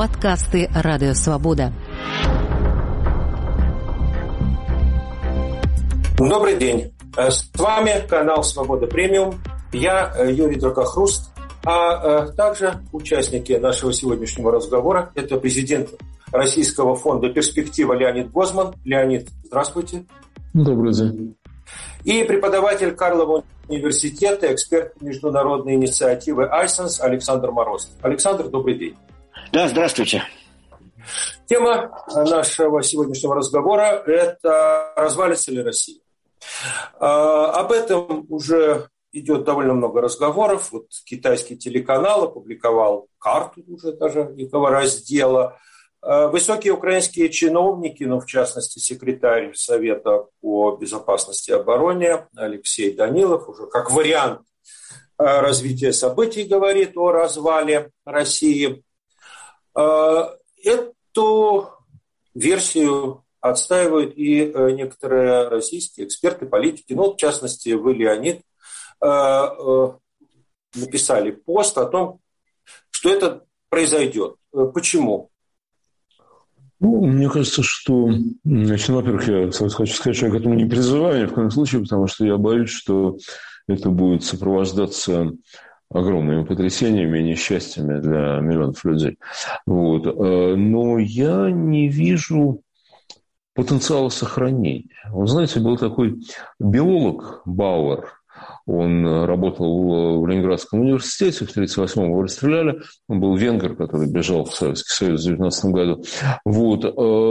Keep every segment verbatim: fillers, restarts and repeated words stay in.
Подкасты «Радио Свобода». Добрый день. С вами канал «Свобода Премиум». Я Юрий Дракохруст, а также участники нашего сегодняшнего разговора – это президент Российского фонда «Перспектива» Леонид Гозман. Леонид, здравствуйте. Добрый день. И преподаватель Карлова университета, эксперт международной инициативы Айсенс Александр Мороз. Александр, добрый день. Да, здравствуйте. Тема нашего сегодняшнего разговора – это развалится ли Россия. Об этом уже идет довольно много разговоров. Вот китайский телеканал опубликовал карту уже даже некого раздела. Высокие украинские чиновники, ну, в частности, секретарь Совета по безопасности и обороне Алексей Данилов, уже как вариант развития событий говорит о развале России. Эту версию отстаивают и некоторые российские эксперты, политики. Ну, в частности, вы, Леонид, написали пост о том, что это произойдет. Почему? Ну, мне кажется, что, значит, во-первых, я хочу сказать, что я к этому не призываю ни в коем случае, потому что я боюсь, что это будет сопровождаться огромными потрясениями и несчастьями для миллионов людей. Вот. Но я не вижу потенциала сохранения. Вы знаете, был такой биолог Бауэр. Он работал в Ленинградском университете, в тридцать восьмом его расстреляли. Он был венгер, который бежал в Советский Союз в девятнадцатом году. Вот.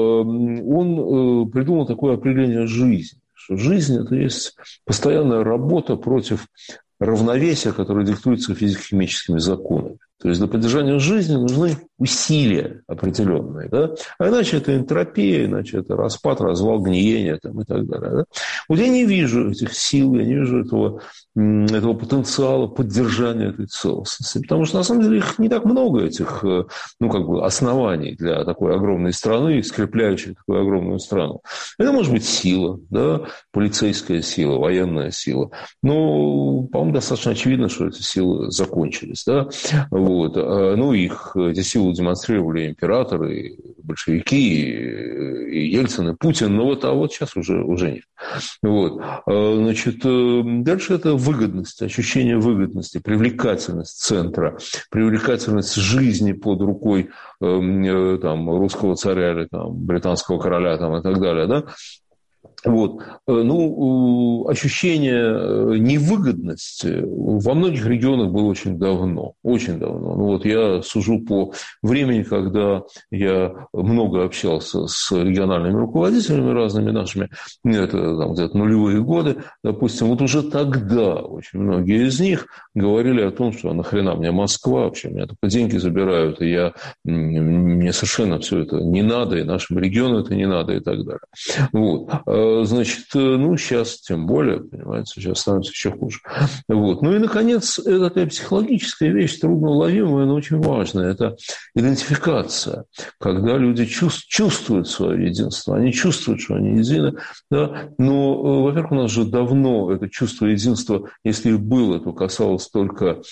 Он придумал такое определение жизни, что жизнь – это есть постоянная работа против равновесия, которое диктуется физико-химическими законами. То есть для поддержания жизни нужны усилия определенные. Да? А иначе это энтропия, иначе это распад, развал, гниение там, и так далее. Да? Вот я не вижу этих сил, я не вижу этого, этого потенциала поддержания этой целостности. Потому что, на самом деле, их не так много, этих ну, как бы оснований для такой огромной страны, скрепляющей такую огромную страну. Это может быть сила, да? Полицейская сила, военная сила. Но, по-моему, достаточно очевидно, что эти силы закончились. Да? Вот. Ну, их, эти силы демонстрировали императоры, большевики, и Ельцин, и Путин. Но вот, а вот сейчас уже, уже нет. Вот. Значит, дальше это выгодность, ощущение выгодности, привлекательность центра, привлекательность жизни под рукой там, русского царя или там, британского короля там, и так далее. Да? Вот. Ну, ощущение невыгодности во многих регионах было очень давно, очень давно. Ну, вот я сужу по времени, когда я много общался с региональными руководителями разными нашими, это там, где-то нулевые годы, допустим, вот уже тогда очень многие из них говорили о том, что нахрена мне Москва вообще, меня только деньги забирают, и я, мне совершенно все это не надо, и нашему региону это не надо, и так далее. Вот. Значит, ну, сейчас тем более, понимаете, сейчас становится еще хуже. Вот. Ну и, наконец, это такая психологическая вещь, трудноуловимая, но очень важная. Это идентификация, когда люди чувствуют свое единство, они чувствуют, что они едины. Да? Но, во-первых, у нас же давно это чувство единства, если и было, то касалось только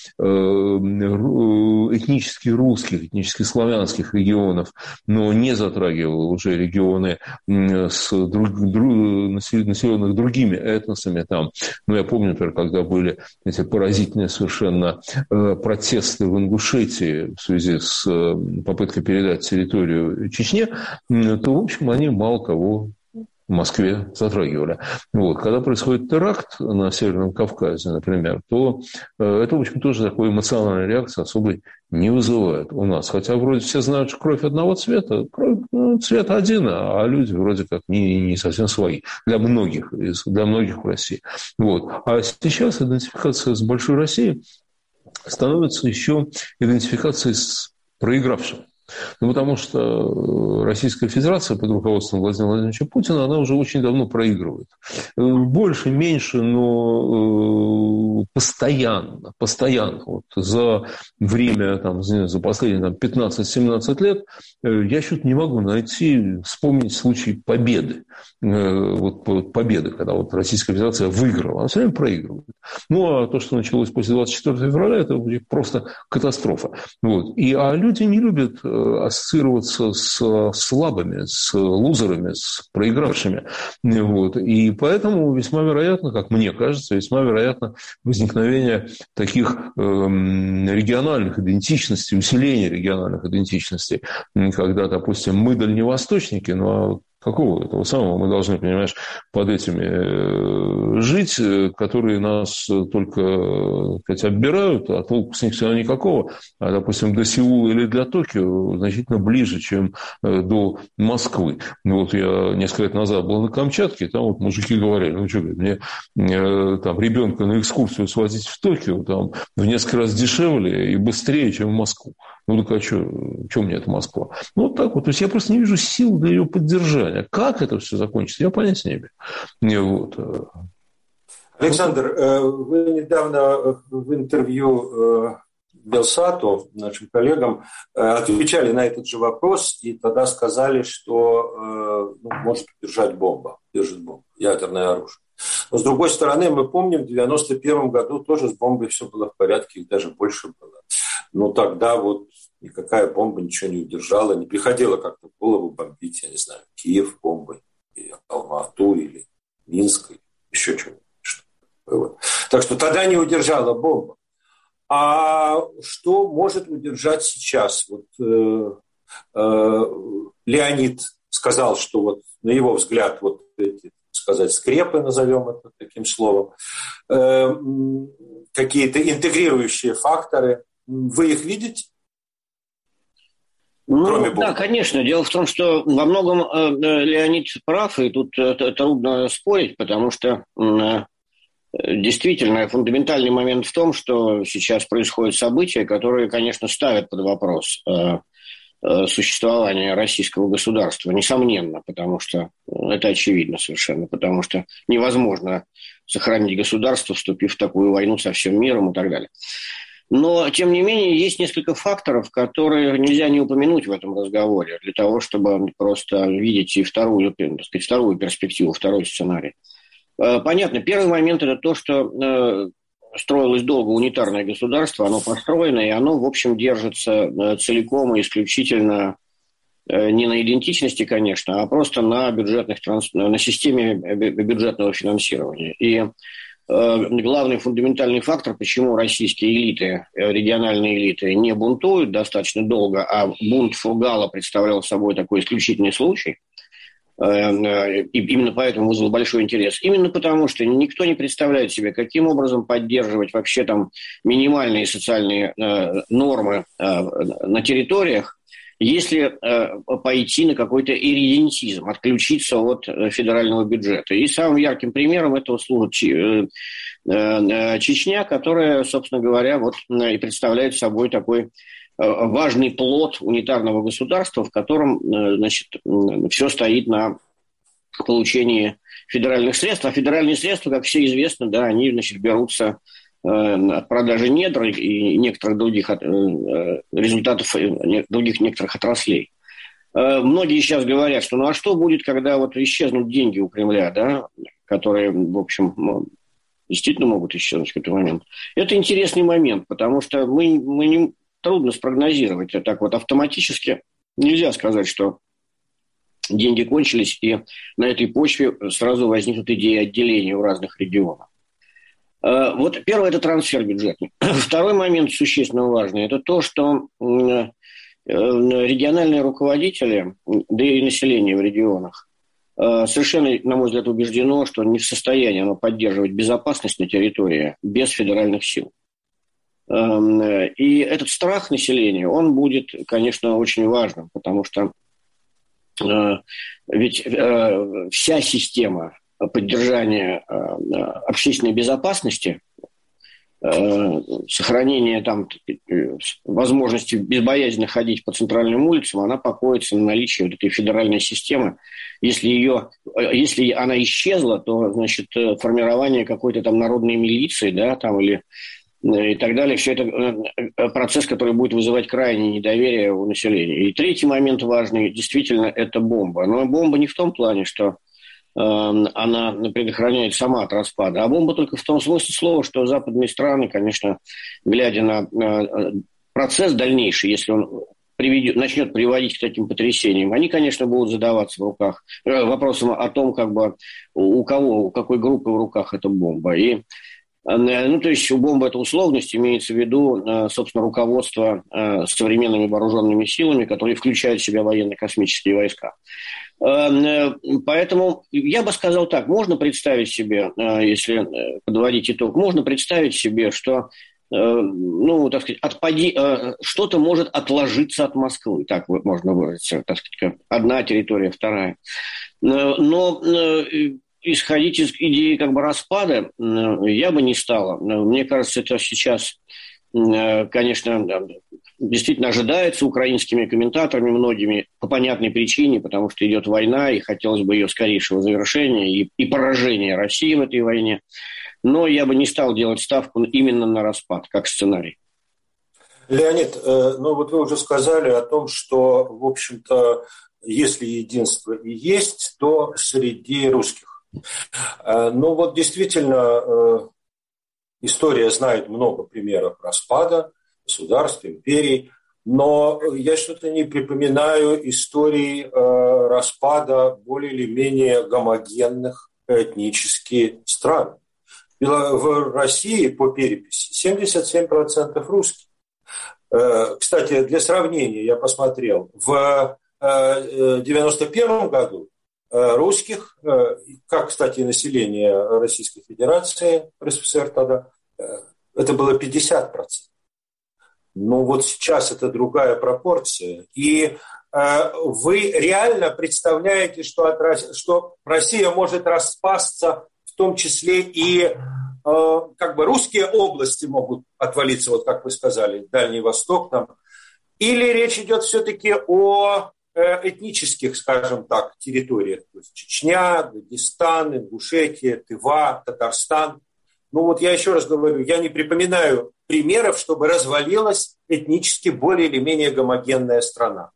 этнически русских, этнически славянских регионов, но не затрагивало уже регионы с друг, друг, населенных другими этносами. Там. Ну, я помню, например, когда были эти поразительные совершенно протесты в Ингушетии в связи с попыткой передать территорию Чечне, то, в общем, они мало кого в Москве затрагивали. Вот. Когда происходит теракт на Северном Кавказе, например, то это, в общем, тоже такой эмоциональной реакции особой не вызывает у нас. Хотя вроде все знают, что кровь одного цвета, кровь ну, цвет один, а люди вроде как не, не совсем свои. Для многих, для многих в России. Вот. А сейчас идентификация с большой Россией становится еще идентификацией с проигравшим. Ну, потому что Российская Федерация под руководством Владимира Владимировича Путина, она уже очень давно проигрывает. Больше, меньше, но постоянно, постоянно. Вот за время, там, за последние там, пятнадцать-семнадцать лет я что-то не могу найти, вспомнить случай победы. Вот победы, когда вот Российская Федерация выиграла. Она все время проигрывает. Ну, а то, что началось после двадцать четвёртого февраля, это просто катастрофа. Вот. И, а люди не любят ассоциироваться с слабыми, с лузерами, с проигравшими. Вот. И поэтому весьма вероятно, как мне кажется, весьма вероятно возникновение таких э, региональных идентичностей, усиление региональных идентичностей, когда, допустим, мы дальневосточники, но какого этого самого мы должны, понимаешь, под этими жить, которые нас только, так сказать, оббирают, а толку с них всегда никакого, а, допустим, до Сеула или для Токио значительно ближе, чем до Москвы. Вот я несколько лет назад был на Камчатке, там вот мужики говорили, ну что, мне там ребенка на экскурсию свозить в Токио, там в несколько раз дешевле и быстрее, чем в Москву. Ну, так а что, что мне это Москва? Ну, вот так вот. То есть, я просто не вижу сил для ее поддержания. Как это все закончится, я понятия не имею. Вот. Александр, вы недавно в интервью Белсату, нашим коллегам, отвечали на этот же вопрос, и тогда сказали, что ну, может держать бомба, держит бомба, ядерное оружие. Но, с другой стороны, мы помним, в девяносто первом году тоже с бомбой все было в порядке, их даже больше было. Но тогда вот никакая бомба ничего не удержала, не приходило как-то в голову бомбить, я не знаю, Киев бомбой, или Алма-Ату, или Минск, или еще что-нибудь. Вот. Так что тогда не удержала бомба. А что может удержать сейчас? Вот, э, э, Леонид сказал, что вот, на его взгляд вот эти, сказать, скрепы, назовем это таким словом, э, какие-то интегрирующие факторы, вы их видите? Ну, да, конечно. Дело в том, что во многом э, Леонид прав, и тут э, трудно спорить, потому что э, действительно фундаментальный момент в том, что сейчас происходят события, которые, конечно, ставят под вопрос э, э, существование российского государства, несомненно, потому что это очевидно совершенно, потому что невозможно сохранить государство, вступив в такую войну со всем миром и так далее. Но, тем не менее, есть несколько факторов, которые нельзя не упомянуть в этом разговоре, для того, чтобы просто видеть и вторую, так сказать, вторую перспективу, второй сценарий. Понятно, первый момент – это то, что строилось долго унитарное государство, оно построено, и оно, в общем, держится целиком и исключительно не на идентичности, конечно, а просто на, бюджетных, на системе бюджетного финансирования. И главный фундаментальный фактор, почему российские элиты, региональные элиты не бунтуют достаточно долго, а бунт Фургала представлял собой такой исключительный случай, и именно поэтому вызвал большой интерес. Именно потому, что никто не представляет себе, каким образом поддерживать вообще там минимальные социальные нормы на территориях, если э, пойти на какой-то ирредентизм, отключиться от э, федерального бюджета. И самым ярким примером этого служит э, э, Чечня, которая, собственно говоря, вот, э, и представляет собой такой э, важный плод унитарного государства, в котором э, значит, э, все стоит на получении федеральных средств. А федеральные средства, как все известно, да, они значит, берутся от продажи недр и некоторых других результатов других некоторых отраслей. Многие сейчас говорят, что ну а что будет, когда вот исчезнут деньги у Кремля, да, которые, в общем, действительно могут исчезнуть в какой-то момент. Это интересный момент, потому что мы, мы не, трудно спрогнозировать. Так вот автоматически нельзя сказать, что деньги кончились, и на этой почве сразу возникнут идеи отделения в разных регионах. Вот первый – это трансфер бюджетный. Второй момент существенно важный – это то, что региональные руководители, да и население в регионах, совершенно, на мой взгляд, убеждено, что не в состоянии оно поддерживать безопасность на территории без федеральных сил. И этот страх населения, он будет, конечно, очень важным, потому что ведь вся система поддержания общественной безопасности, сохранение там возможности безбоязненно ходить по центральным улицам, она покоится на наличии вот этой федеральной системы. Если ее, если она исчезла, то, значит, формирование какой-то там народной милиции, да, там или и так далее, все это процесс, который будет вызывать крайнее недоверие у населения. И третий момент важный, действительно, это бомба. Но бомба не в том плане, что она предохраняет сама от распада. А бомба только в том смысле слова, что западные страны, конечно, глядя на процесс дальнейший, если он приведет, начнет приводить к таким потрясениям, они, конечно, будут задаваться в руках вопросом о том, как бы у кого, у какой группы в руках эта бомба. И, ну, то есть у бомбы это условность, имеется в виду, собственно, руководство современными вооруженными силами, которые включают в себя военно-космические войска. Поэтому я бы сказал так, можно представить себе, если подводить итог, можно представить себе, что, ну, так сказать, отпади, что-то может отложиться от Москвы, так можно выразиться, так сказать, одна территория, вторая. Но исходить из идеи как бы распада я бы не стала. Мне кажется, это сейчас, конечно, действительно ожидается украинскими комментаторами многими по понятной причине, потому что идет война, и хотелось бы ее скорейшего завершения и, и поражения России в этой войне. Но я бы не стал делать ставку именно на распад, как сценарий. Леонид, ну вот вы уже сказали о том, что, в общем-то, если единство и есть, то среди русских. Ну вот действительно, история знает много примеров распада государств, империй, но я что-то не припоминаю истории э, распада более или менее гомогенных этнически стран. В России по переписи семьдесят семь процентов русских. Э, кстати, для сравнения я посмотрел, в э, девяносто первом году э, русских, э, как, кстати, население Российской Федерации, РСФСР тогда, э, это было пятьдесят процентов. Ну вот сейчас это другая пропорция. И э, вы реально представляете, что, от, что Россия может распасться, в том числе и э, как бы русские области могут отвалиться, вот как вы сказали, Дальний Восток там. Или речь идет все-таки о э, этнических, скажем так, территориях. То есть Чечня, Дагестан, Ингушетия, Тыва, Татарстан. Ну вот я еще раз говорю, я не припоминаю примеров, чтобы развалилась этнически более или менее гомогенная страна.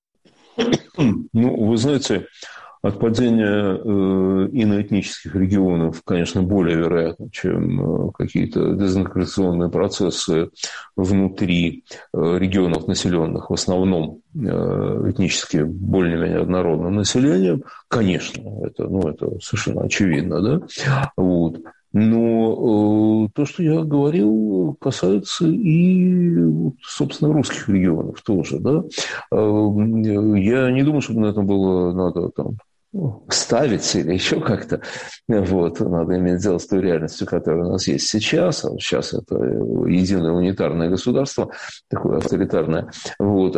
Ну, вы знаете, отпадение э, иноэтнических регионов, конечно, более вероятно, чем э, какие-то дезинтеграционные процессы внутри э, регионов, населенных в основном э, этнически более-менее однородным населением. Конечно, это, ну, это совершенно очевидно, да? Вот. Но э, то, что я говорил, касается и, собственно, русских регионов тоже. Да? Э, я не думаю, что на этом было надо там ставить или еще как-то. Вот. Надо иметь дело с той реальностью, которая у нас есть сейчас. А сейчас это единое унитарное государство, такое авторитарное. Вот.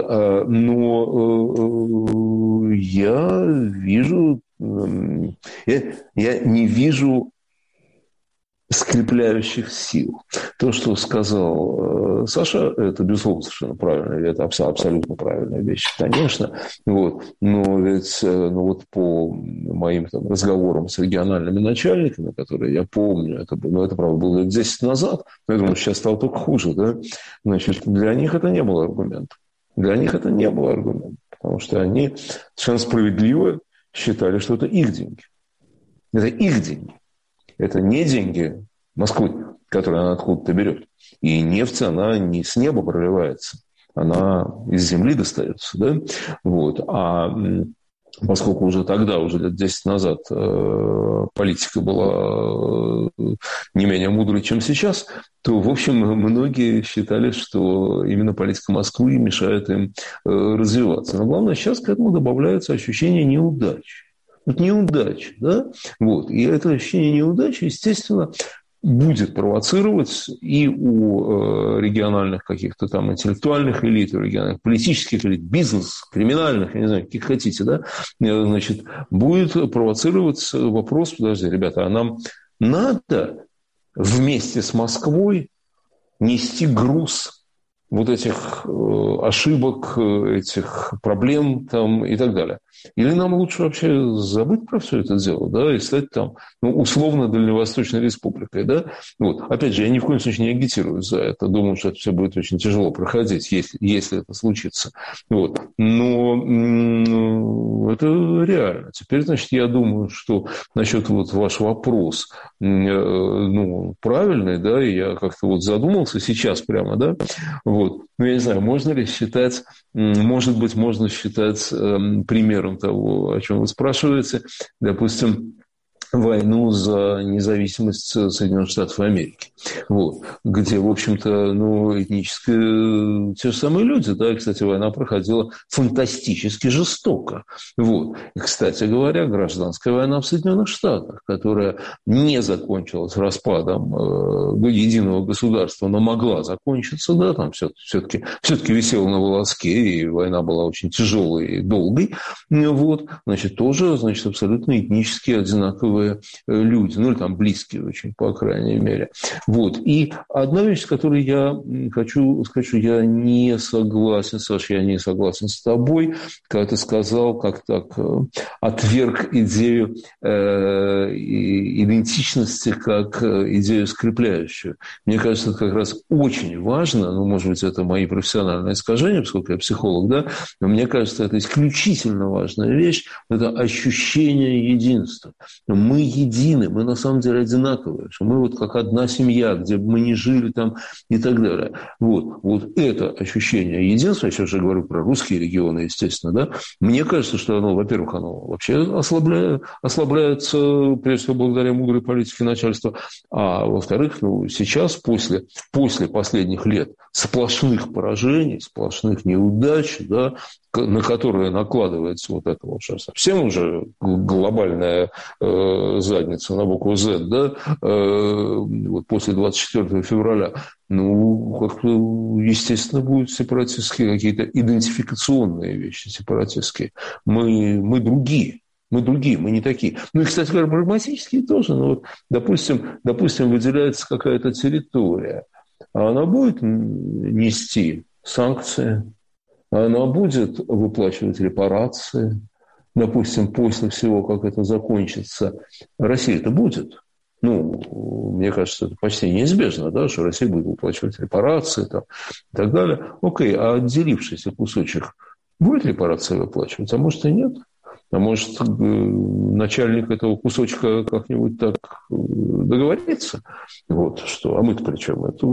Но э, я вижу... Я, я не вижу скрепляющих сил. То, что сказал э, Саша, это, безусловно, совершенно правильно. Это абсолютно правильная вещь, конечно. Вот. Но ведь э, ну, вот по моим там, разговорам с региональными начальниками, которые я помню, это, ну, это правда, было лет десять назад, но я думаю, сейчас стало только хуже. Да? Значит, для них это не было аргументом. Для них это не было аргументом. Потому что они совершенно справедливо считали, что это их деньги. Это их деньги. Это не деньги Москвы, которые она откуда-то берет. И нефть, она не с неба проливается. Она из земли достается. Да? Вот. А поскольку уже тогда, уже лет десять назад, политика была не менее мудрой, чем сейчас, то, в общем, многие считали, что именно политика Москвы мешает им развиваться. Но главное, сейчас к этому добавляется ощущение неудачи. Вот неудача, да? Вот. И это ощущение неудачи, естественно, будет провоцировать и у э, региональных каких-то там интеллектуальных элит, у региональных политических элит, бизнес, криминальных, я не знаю, каких хотите, да? Значит, будет провоцировать вопрос, подожди, ребята, а нам надо вместе с Москвой нести груз вот этих ошибок, этих проблем там, и так далее. Или нам лучше вообще забыть про все это дело, да, и стать там, ну, условно, Дальневосточной республикой, да. Вот. Опять же, я ни в коем случае не агитирую за это. Думаю, что это все будет очень тяжело проходить, если, если это случится. Вот. Но м- это реально. Теперь, значит, я думаю, что насчет вот ваш вопрос, э, ну, правильный, да, и я как-то вот задумался сейчас прямо, да, вот. Ну, я не знаю, можно ли считать, может быть, можно считать э, примером того, о чем вы спрашиваете, допустим, войну за независимость Соединенных Штатов Америки, вот, где, в общем-то, ну, этнически те же самые люди, да, и, кстати, война проходила фантастически жестоко, вот. И, кстати говоря, гражданская война в Соединенных Штатах, которая не закончилась распадом э, единого государства, но могла закончиться, да, там все-таки, все-таки висела на волоске, и война была очень тяжелой и долгой, вот, значит, тоже, значит, абсолютно этнически одинаковые люди, ну, или там близкие очень, по крайней мере. Вот. И одна вещь, с которой я хочу сказать, что я не согласен, Саша, я не согласен с тобой, когда ты сказал, как так, отверг идею э, идентичности как идею скрепляющую. Мне кажется, это как раз очень важно, ну, может быть, это мои профессиональные искажения, поскольку я психолог, да, но мне кажется, это исключительно важная вещь, это ощущение единства. Мы едины, мы на самом деле одинаковые, что мы вот как одна семья, где бы мы ни жили там и так далее. Вот, вот это ощущение единства, я сейчас уже говорю про русские регионы, естественно, да, мне кажется, что оно, во-первых, оно вообще ослабляет, ослабляется, прежде всего, благодаря мудрой политике начальства, а во-вторых, ну, сейчас, после, после последних лет сплошных поражений, сплошных неудач, да, на которые накладывается вот это вот сейчас совсем уже глобальная э, задница на букву «З», да, э, вот после двадцать четвёртого февраля, ну, как-то, естественно, будут сепаратистские какие-то идентификационные вещи сепаратистские. Мы, мы другие. Мы другие, мы не такие. Ну и, кстати говоря, прагматические тоже. Ну, вот, допустим, допустим, выделяется какая-то территория, а она будет нести санкции, она будет выплачивать репарации. Допустим, после всего, как это закончится, Россия это будет. Ну, мне кажется, это почти неизбежно, да, что Россия будет выплачивать репарации там, и так далее. Окей, а отделившийся кусочек будет репарации выплачивать, а может и нет? А может, начальник этого кусочка как-нибудь так договорится? Вот, что, а мы-то при чем? Это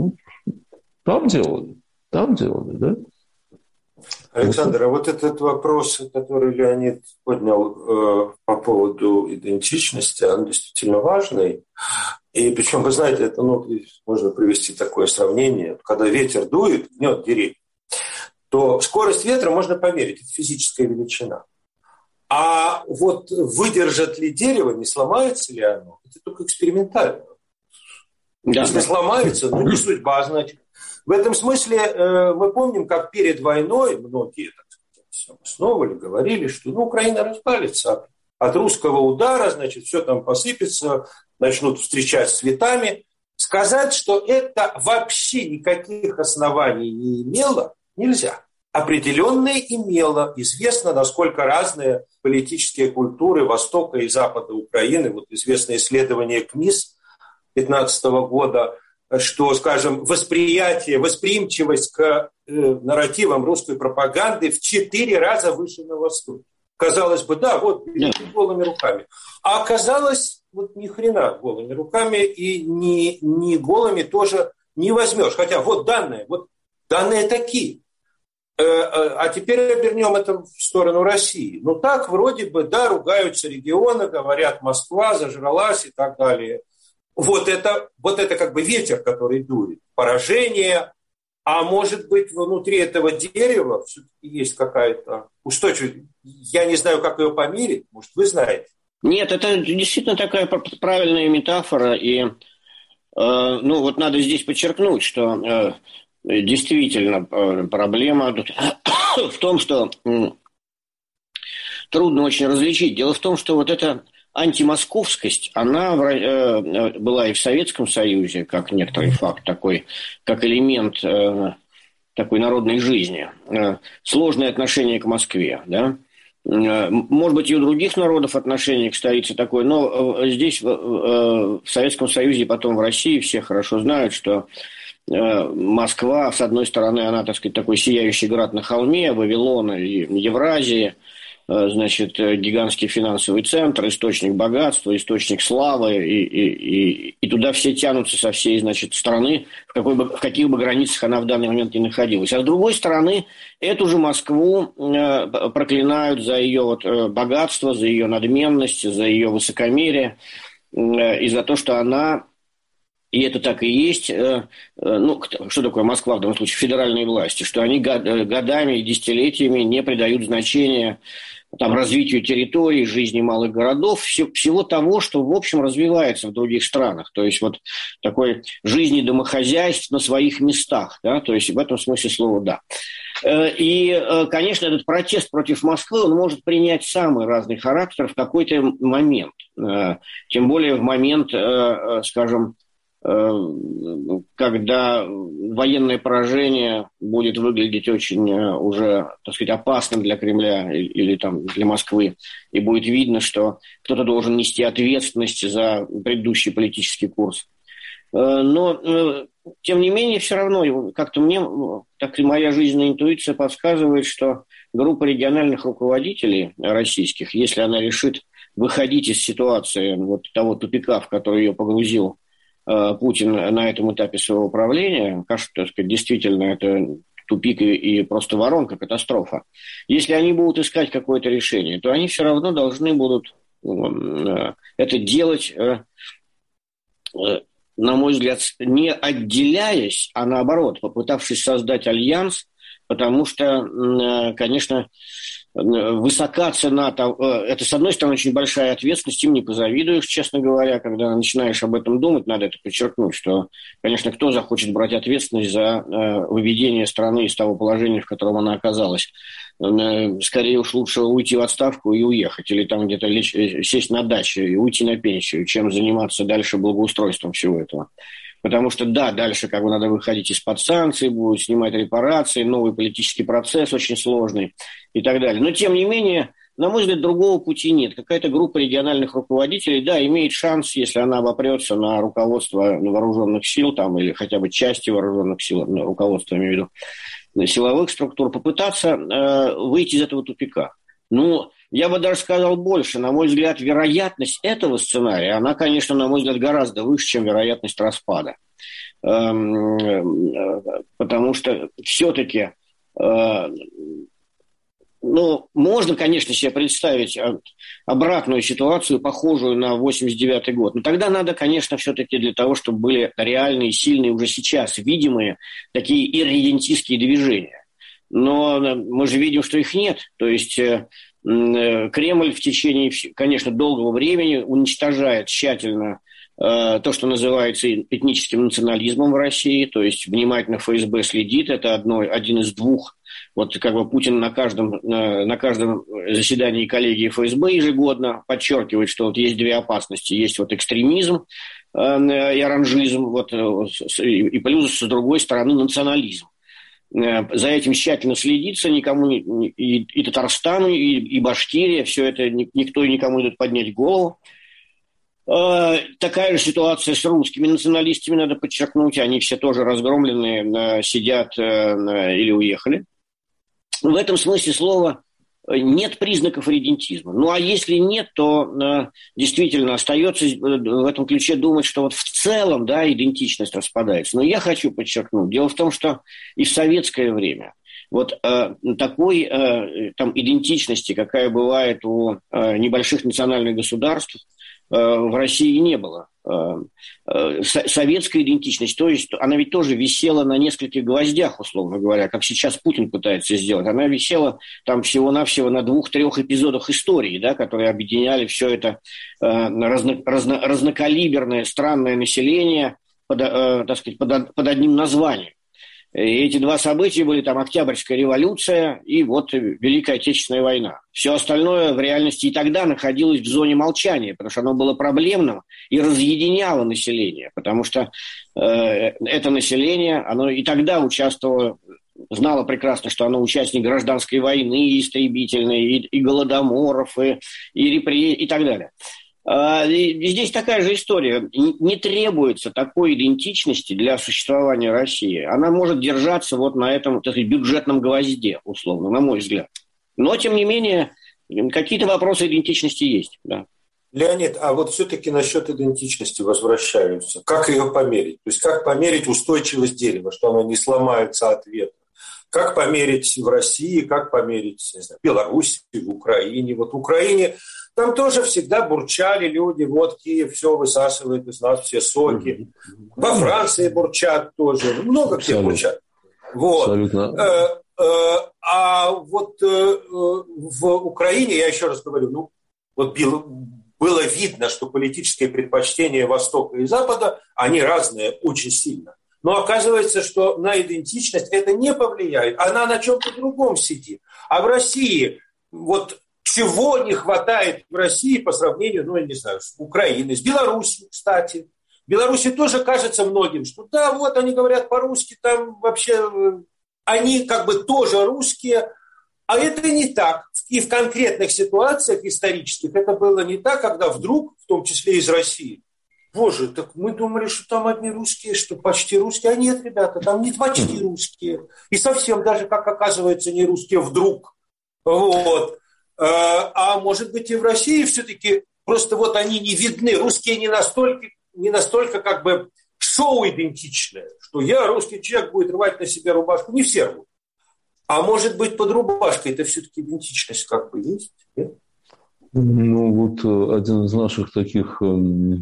там делали, там делали, да? Александр, а вот этот вопрос, который Леонид поднял э, по поводу идентичности, он действительно важный. И причем, вы знаете, это, ну, можно привести такое сравнение. Когда ветер дует, гнет деревья, то скорость ветра можно померить, это физическая величина. А вот выдержит ли дерево, не сломается ли оно, это только экспериментально. Да. Если сломается, ну не судьба, значит. В этом смысле э, мы помним, как перед войной многие, так сказать, основывали, говорили, что ну, Украина развалится от русского удара, значит, все там посыпется, начнут встречать с цветами. Сказать, что это вообще никаких оснований не имело, нельзя. Определенное имело. Известно, насколько разные политические культуры Востока и Запада Украины, вот известное исследование КМИС две тысячи пятнадцатого года, что, скажем, восприятие, восприимчивость к э, нарративам русской пропаганды в четыре раза выше на Востоке. Казалось бы, да, вот голыми руками. А оказалось, вот ни хрена голыми руками и не, не голыми тоже не возьмешь. Хотя вот данные, вот данные такие. Э, э, а теперь обернем это в сторону России. Ну так вроде бы, да, ругаются регионы, говорят, Москва зажралась и так далее. Вот это, вот это как бы ветер, который дует, поражение, а может быть внутри этого дерева все-таки есть какая-то устойчивость. Я не знаю, как ее померить, может, вы знаете. Нет, это действительно такая правильная метафора, и э, ну вот надо здесь подчеркнуть, что э, действительно э, проблема в том, что э, трудно очень различить. Дело в том, что вот это антимосковскость, она э, была и в Советском Союзе, как некоторый факт такой, как элемент э, такой народной жизни. Сложное отношение к Москве, да. Может быть, и у других народов отношение к столице такое, но здесь, в Советском Союзе и потом в России все хорошо знают, что Москва, с одной стороны, она, так сказать, такой сияющий град на холме, Вавилон и Евразия, значит, гигантский финансовый центр, источник богатства, источник славы, и, и, и, и туда все тянутся со всей, значит, страны, в, какой бы, в каких бы границах она в данный момент не находилась. А с другой стороны, эту же Москву э, проклинают за ее вот, э, богатство, за ее надменность, за ее высокомерие, э, и за то, что она, и это так и есть, э, э, ну, что такое Москва в данном случае, федеральные власти, что они год, годами и десятилетиями не придают значения там, развитию территорий, жизни малых городов, все, всего того, что, в общем, развивается в других странах. То есть, вот такой жизни домохозяйств на своих местах. Да? То есть, в этом смысле слова «да». И, конечно, этот протест против Москвы, он может принять самый разный характер в какой-то момент. Тем более в момент, скажем, когда военное поражение будет выглядеть очень уже, так сказать, опасным для Кремля или там, для Москвы, и будет видно, что кто-то должен нести ответственность за предыдущий политический курс. Но, тем не менее, все равно, как-то мне, так и моя жизненная интуиция подсказывает, что группа региональных руководителей российских, если она решит выходить из ситуации вот того тупика, в который ее погрузил Путин на этом этапе своего правления, кажется, так сказать, действительно это тупик и, и просто воронка, катастрофа. Если они будут искать какое-то решение, то они все равно должны будут это делать, на мой взгляд, не отделяясь, а наоборот, попытавшись создать альянс, потому что, конечно, высока цена, это, с одной стороны, очень большая ответственность, им не позавидуешь, честно говоря, когда начинаешь об этом думать, надо это подчеркнуть, что, конечно, кто захочет брать ответственность за выведение страны из того положения, в котором она оказалась. Скорее уж лучше уйти в отставку и уехать, или там где-то лечь, сесть на даче и уйти на пенсию, чем заниматься дальше благоустройством всего этого. Потому что, да, дальше как бы надо выходить из-под санкций, будут снимать репарации, новый политический процесс очень сложный и так далее. Но, тем не менее, на мой взгляд, другого пути нет. Какая-то группа региональных руководителей, да, имеет шанс, если она обопрется на руководство вооруженных сил, там, или хотя бы части вооруженных сил, ну, руководство, я имею в виду, силовых структур, попытаться э, выйти из этого тупика. Ну, я бы даже сказал больше. На мой взгляд, вероятность этого сценария, она, конечно, на мой взгляд, гораздо выше, чем вероятность распада. Потому что все-таки, ну, можно, конечно, себе представить обратную ситуацию, похожую на восемьдесят девятый год. Но тогда надо, конечно, все-таки для того, чтобы были реальные, сильные, уже сейчас видимые такие ирредентистские движения. Но мы же видим, что их нет. То есть Кремль в течение, конечно, долгого времени уничтожает тщательно то, что называется этническим национализмом в России. То есть внимательно ФСБ следит. Это одно, один из двух. Вот как бы Путин на каждом, на каждом заседании коллегии ФСБ ежегодно подчеркивает, что вот есть две опасности. Есть вот экстремизм и оранжизм, вот, и плюс, с другой стороны, национализм. За этим тщательно следится, никому не, и, и Татарстану, и, и Башкирия, все это никто и никому не дает поднять голову. Э, такая же ситуация с русскими националистами, надо подчеркнуть, они все тоже разгромленные, сидят э, или уехали. В этом смысле слова нет признаков ирредентизма. Ну, а если нет, то э, действительно остается в этом ключе думать, что вот в целом, да, идентичность распадается. Но я хочу подчеркнуть, дело в том, что и в советское время вот э, такой э, там идентичности, какая бывает у э, небольших национальных государств, э, в России не было. Советская идентичность, то есть она ведь тоже висела на нескольких гвоздях, условно говоря, как сейчас Путин пытается сделать. Она висела там всего-навсего на двух-трех эпизодах истории, да, которые объединяли все это разно, разно, разнокалиберное, странное население под, так сказать, под, под одним названием. И эти два события были там Октябрьская революция и вот Великая Отечественная война. Все остальное в реальности и тогда находилось в зоне молчания, потому что оно было проблемным и разъединяло население, потому что э, это население, оно и тогда участвовало знала прекрасно, что она участник гражданской войны, истребительной, и, и голодоморов, и, и репрессий, и так далее. И здесь такая же история. Не требуется такой идентичности для существования России. Она может держаться вот на этом, так сказать, бюджетном гвозде, условно, на мой взгляд. Но, тем не менее, какие-то вопросы идентичности есть, да. Леонид, а вот все-таки насчет идентичности возвращаются. Как ее померить? То есть как померить устойчивость дерева, что оно не сломается от ветра? Как померить в России, как померить, не знаю, в Беларуси, в Украине? Вот в Украине там тоже всегда бурчали люди, вот Киев все высасывает из нас все соки. Во Франции бурчат тоже, много где бурчат. Вот. Абсолютно. А вот в Украине, я еще раз говорю, ну, вот было видно, что политические предпочтения Востока и Запада, они разные очень сильно. Но оказывается, что на идентичность это не повлияет. Она на чем-то другом сидит. А в России, вот чего не хватает в России по сравнению, ну, я не знаю, с Украиной, с Беларусью, кстати. В Беларуси тоже кажется многим, что да, вот они говорят по-русски, там вообще они как бы тоже русские. А это не так. И в конкретных ситуациях исторических это было не так, когда вдруг, в том числе из России, боже, так мы думали, что там одни русские, что почти русские. А нет, ребята, там не почти русские. И совсем даже, как оказывается, не русские вдруг. Вот. А может быть и в России все-таки просто вот они не видны. Русские не настолько, не настолько как бы шоу-идентичные, что я, русский человек, будет рвать на себе рубашку. Не все рвут. А может быть, под рубашкой это все-таки идентичность как бы есть? Нет? Ну, вот один из наших таких э,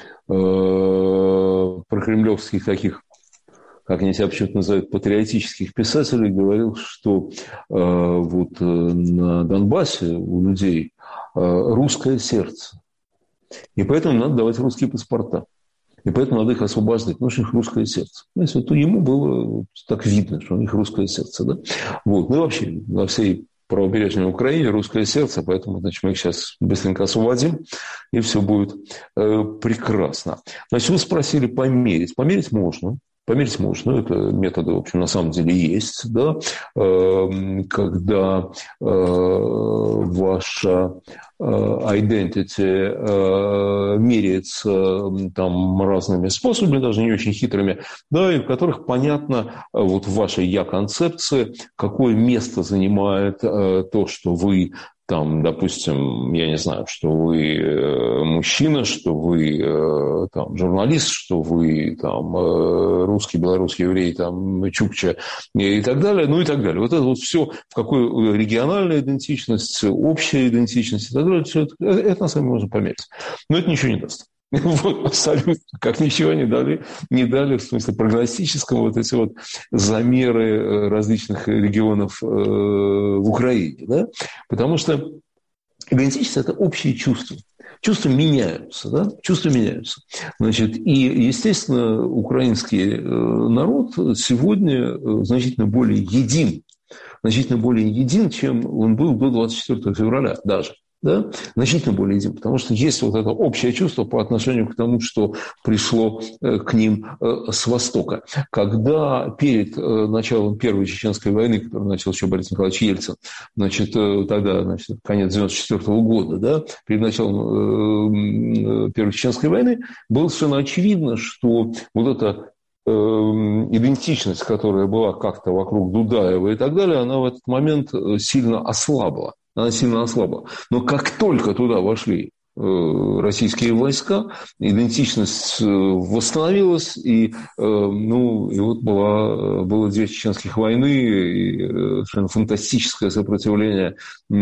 прокремлевских таких, как они себя почему-то называют, патриотических писателей, говорил, что э, вот на Донбассе у людей э, русское сердце. И поэтому надо давать русские паспорта. И поэтому надо их освобождать, потому что у них русское сердце. Знаете, вот ему было так видно, что у них русское сердце. Да? Вот. Ну и вообще на всей правобережной Украине русское сердце, поэтому значит, мы их сейчас быстренько освободим, и все будет э, прекрасно. Значит, вы спросили померить. Померить можно. Померить можно, это методы, в общем, на самом деле есть, да, когда ваша identity меряется там разными способами, даже не очень хитрыми, да, и в которых понятно вот в вашей я-концепции, какое место занимает то, что вы там, допустим, я не знаю, что вы мужчина, что вы там, журналист, что вы там, русский, белорусский, еврей, там, чукча и так далее, ну и так далее. Вот это вот все, в какой региональная идентичность, общая идентичность и так далее, все это, это на самом деле можно померить. Но это ничего не даст. Вот, абсолютно, как ничего не дали, не дали, в смысле прогностическом, вот эти вот замеры различных регионов э, в Украине, да? Потому что идентичность – это общие чувства. Чувства меняются, да? Чувства меняются. Значит, и, естественно, украинский народ сегодня значительно более един, значительно более един, чем он был до двадцать четвёртого февраля даже. Да? Значительно более един, потому что есть вот это общее чувство по отношению к тому, что пришло к ним с Востока. Когда перед началом Первой Чеченской войны, которую начал еще Борис Николаевич Ельцин, значит, тогда, значит, конец девяносто четвёртого года, да, перед началом Первой Чеченской войны, было совершенно очевидно, что вот эта идентичность, которая была как-то вокруг Дудаева и так далее, она в этот момент сильно ослабла. Она сильно ослабла. Но как только туда вошли российские войска, идентичность восстановилась, и, ну, и вот была, было две чеченских войны, и совершенно фантастическое сопротивление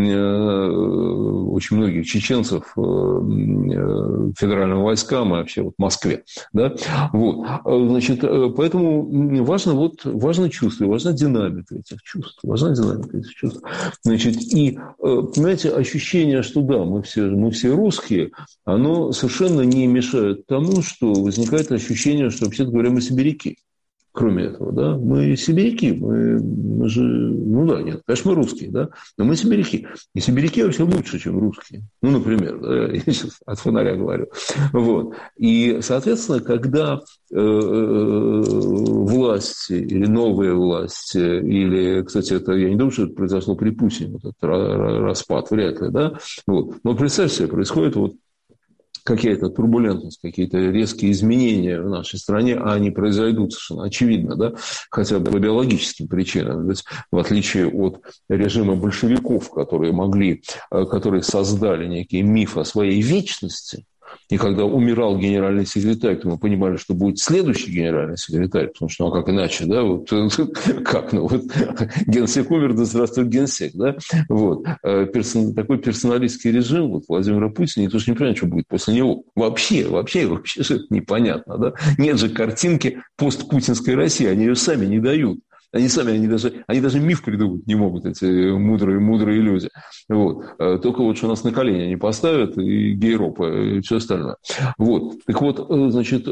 очень многих чеченцев федеральным войскам и вообще вот Москве. Да? Вот. Значит, поэтому важно, вот, важно чувство, важна динамика этих чувств. Важна динамика этих чувств. Значит, и, понимаете, ощущение, что да, мы все, мы все русские, оно совершенно не мешает тому, что возникает ощущение, что, вообще-то говоря, мы сибиряки. Кроме этого, да, мы сибиряки, мы, мы же, ну да, нет, конечно, мы русские, да, но мы сибиряки. И сибиряки вообще лучше, чем русские. Ну, например, да, я сейчас от фонаря говорю. Вот. И, соответственно, когда э, власть власти или новые власти, или, кстати, это, я не думаю, что это произошло при Путине, вот этот распад, вряд ли, да, вот. Но представь себе, происходит вот какая-то турбулентность, какие-то резкие изменения в нашей стране, а они произойдут совершенно очевидно, да, хотя бы по биологическим причинам. Ведь в отличие от режима большевиков, которые могли, которые создали некий миф о своей вечности, и когда умирал генеральный секретарь, то мы понимали, что будет следующий генеральный секретарь, потому что, ну, а как иначе, да, вот, как, ну, вот, генсек умер, да здравствует генсек, да, вот, Персон, такой персоналистский режим, вот, Владимира Путина, никто же не понимает, что будет после него, вообще, вообще, вообще же это непонятно, да, нет же картинки постпутинской России, они ее сами не дают. Они сами, они даже, они даже миф придумать не могут, эти мудрые, мудрые люди. Вот. Только вот что нас на колени они поставят, и гейропа, и все остальное. Вот. Так вот, значит,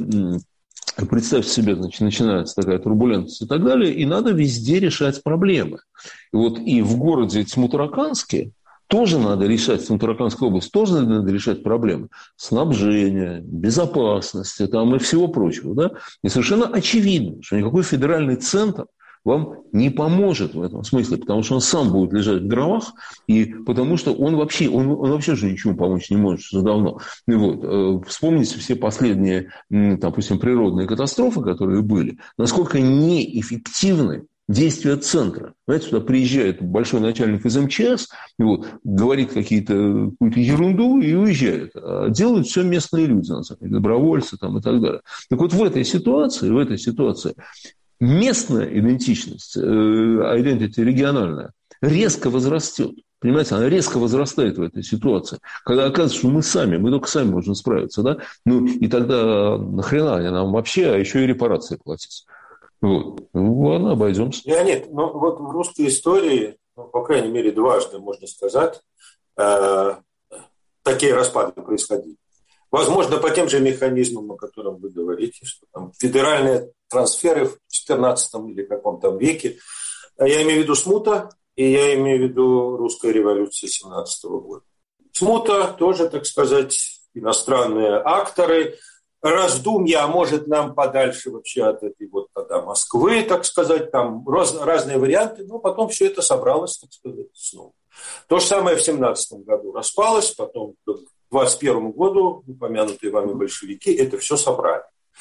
представьте себе, значит, начинается такая турбулентность и так далее, и надо везде решать проблемы. И вот и в городе Тьмутараканске тоже надо решать, в Тьмутараканской области тоже надо решать проблемы снабжения, безопасности там, и всего прочего. Да? И совершенно очевидно, что никакой федеральный центр вам не поможет в этом смысле, потому что он сам будет лежать в дровах, и потому что он вообще, он, он вообще же ничему помочь не может уже давно. И вот, э, вспомните все последние, э, допустим, природные катастрофы, которые были, насколько неэффективны действия центра. Знаете, сюда приезжает большой начальник из эм че эс, и вот, говорит какие-то, какую-то ерунду и уезжает. А делают все местные люди, на самом деле, добровольцы там, и так далее. Так вот, в этой ситуации, в этой ситуации местная идентичность, идентичность региональная, резко возрастет. Понимаете, она резко возрастает в этой ситуации. Когда оказывается, что мы сами, мы только сами можем справиться, да? Ну, и тогда нахрена они нам вообще, а еще и репарации платить. Вот. Ну, ладно, обойдемся. Леонид, ну вот в русской истории, ну, по крайней мере, дважды, можно сказать, э, такие распады происходили. Возможно, по тем же механизмам, о которых вы говорите, что там федеральные трансферы в четырнадцатом или каком-то веке. Я имею в виду смута, и я имею в виду русская революция семнадцатого года. Смута тоже, так сказать, иностранные акторы, раздумья, а может нам подальше вообще от этой вот тогда Москвы, так сказать, там раз, разные варианты, но потом все это собралось, так сказать, снова. То же самое в семнадцатом году распалось, потом к двадцать первому году упомянутые вами большевики это все собрали.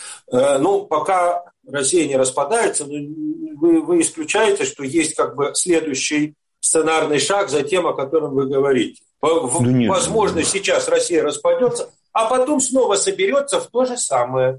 Ну, пока Россия не распадается, вы, вы исключаете, что есть как бы следующий сценарный шаг за тем, о котором вы говорите. Да нет, возможно, нет. Сейчас Россия распадется, а потом снова соберется в то же самое.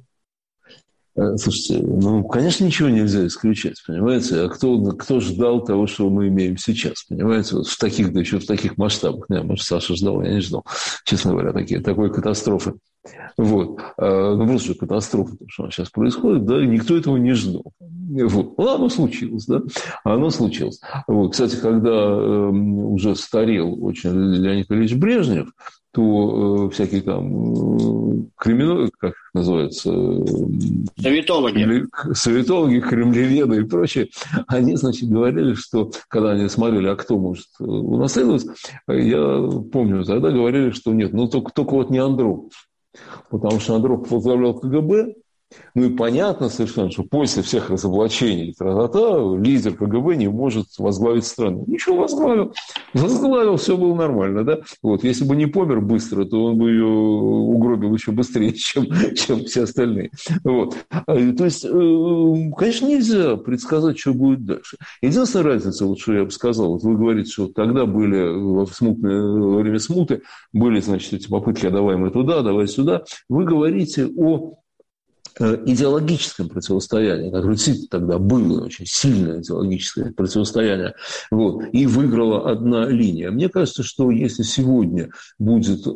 Слушайте, ну, конечно, ничего нельзя исключать, понимаете? А кто, кто ждал того, что мы имеем сейчас, понимаете? Вот в таких, да еще в таких масштабах. Не, может, Саша ждал, я не ждал, честно говоря, такие, такой катастрофы. Вот. Ну, просто катастрофа, что она сейчас происходит, да, и никто этого не ждал. Вот. Ну, оно случилось, да, оно случилось. Вот. Кстати, когда э, уже старел очень Леонид Ильич Брежнев, то э, всякие там э, криминологи, как называется? Э, советологи. Кремле, советологи, кремлеведы и прочее, они, значит, говорили, что, когда они смотрели, а кто может унаследовать, я помню, тогда говорили, что нет, ну, только, только вот не Андропов. Потому что Андропов возглавлял ка гэ бэ, ну и понятно совершенно, что после всех разоблачений тра-та-та лидер ка гэ бэ не может возглавить страну. Ничего, возглавил. Возглавил, все было нормально, да? Вот. Если бы не помер быстро, то он бы ее угробил еще быстрее, чем, чем все остальные. Вот. То есть, конечно, нельзя предсказать, что будет дальше. Единственная разница, вот что я бы сказал, вот вы говорите, что тогда были в смутное, во время смуты, были, значит, эти попытки, а давай мы туда, давай сюда. Вы говорите о идеологическом противостоянии, которое действительно тогда было очень сильное идеологическое противостояние, вот, и выиграла одна линия. Мне кажется, что если сегодня будет,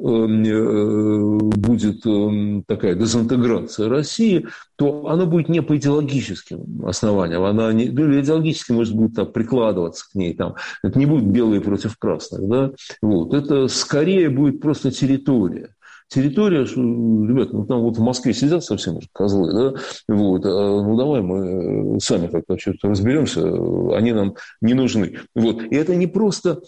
э, будет э, такая дезинтеграция России, то она будет не по идеологическим основаниям, она не, ну, идеологически, может, будет так прикладываться к ней, там, это не будет белые против красных, да, вот, это скорее будет просто территория. Территория, что, ребят, ну там вот в Москве сидят совсем уже козлы, да, вот, а, ну давай мы сами как-то что-то разберемся, они нам не нужны. Вот. И это не просто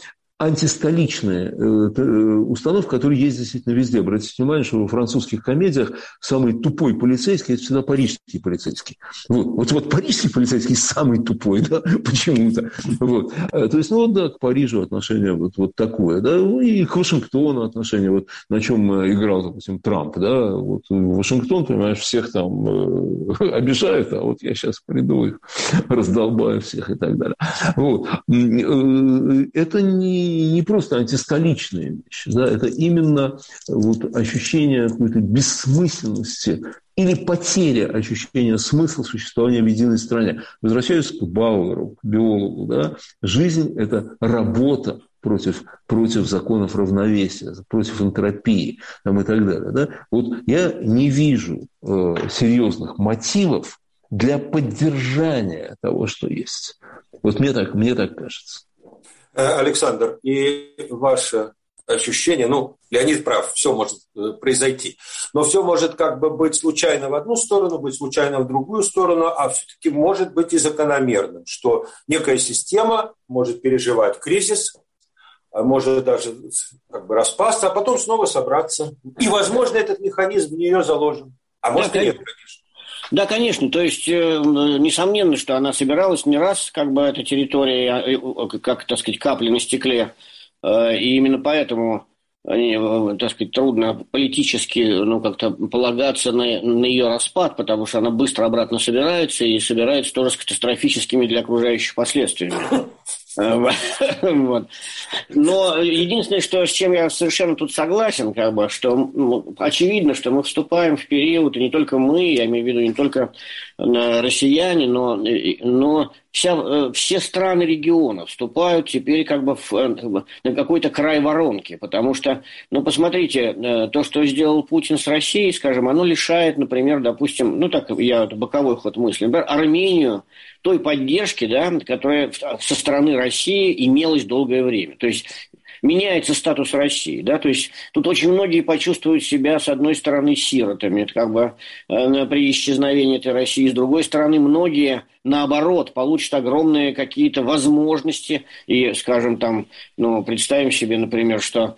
антистоличная установка, которая есть действительно везде. Обратите внимание, что во французских комедиях самый тупой полицейский – это всегда парижский полицейский. Вот, вот, вот парижский полицейский самый тупой, да, почему-то. Вот. То есть, ну, да, к Парижу отношение вот, вот такое, да, и к Вашингтону отношение, вот, на чем играл, допустим, Трамп, да, вот Вашингтон, понимаешь, всех там э, обижает, а вот я сейчас приду их раздолбаю всех и так далее. Вот. Это не, не просто антистоличная вещь, да, это именно вот ощущение какой-то бессмысленности или потеря ощущения смысла существования в единой стране. Возвращаюсь к Бауэру, к биологу. Да? Жизнь – это работа против, против законов равновесия, против энтропии там, и так далее. Да? Вот я не вижу э, серьезных мотивов для поддержания того, что есть. Вот мне так, мне так кажется. Александр, и ваше ощущение, ну, Леонид прав, все может произойти, но все может как бы быть случайно в одну сторону, быть случайно в другую сторону, а все-таки может быть и закономерным, что некая система может переживать кризис, может даже как бы распасться, а потом снова собраться. И, возможно, этот механизм в нее заложен. А может, да, и нет, конечно. Да, конечно. То есть, несомненно, что она собиралась не раз, как бы, эта территория, как, так сказать, капли на стекле. И именно поэтому, так сказать, трудно политически, ну, как-то полагаться на, на ее распад, потому что она быстро обратно собирается и собирается тоже с катастрофическими для окружающих последствиями. Вот. Но единственное, что, с чем я совершенно тут согласен, как бы, что ну, очевидно, что мы вступаем в период, и не только мы, я имею в виду не только россияне, но, но вся, все страны региона вступают теперь как бы в, на какой-то край воронки, потому что, ну, посмотрите, то, что сделал Путин с Россией, скажем, оно лишает, например, допустим, ну, так, я боковой ход мысли, например, Армению той поддержки, да, которая со стороны России имелась долгое время. То есть меняется статус России, да, то есть тут очень многие почувствуют себя, с одной стороны, сиротами, это как бы э, при исчезновении этой России, с другой стороны, многие, наоборот, получат огромные какие-то возможности, и, скажем, там, ну, представим себе, например, что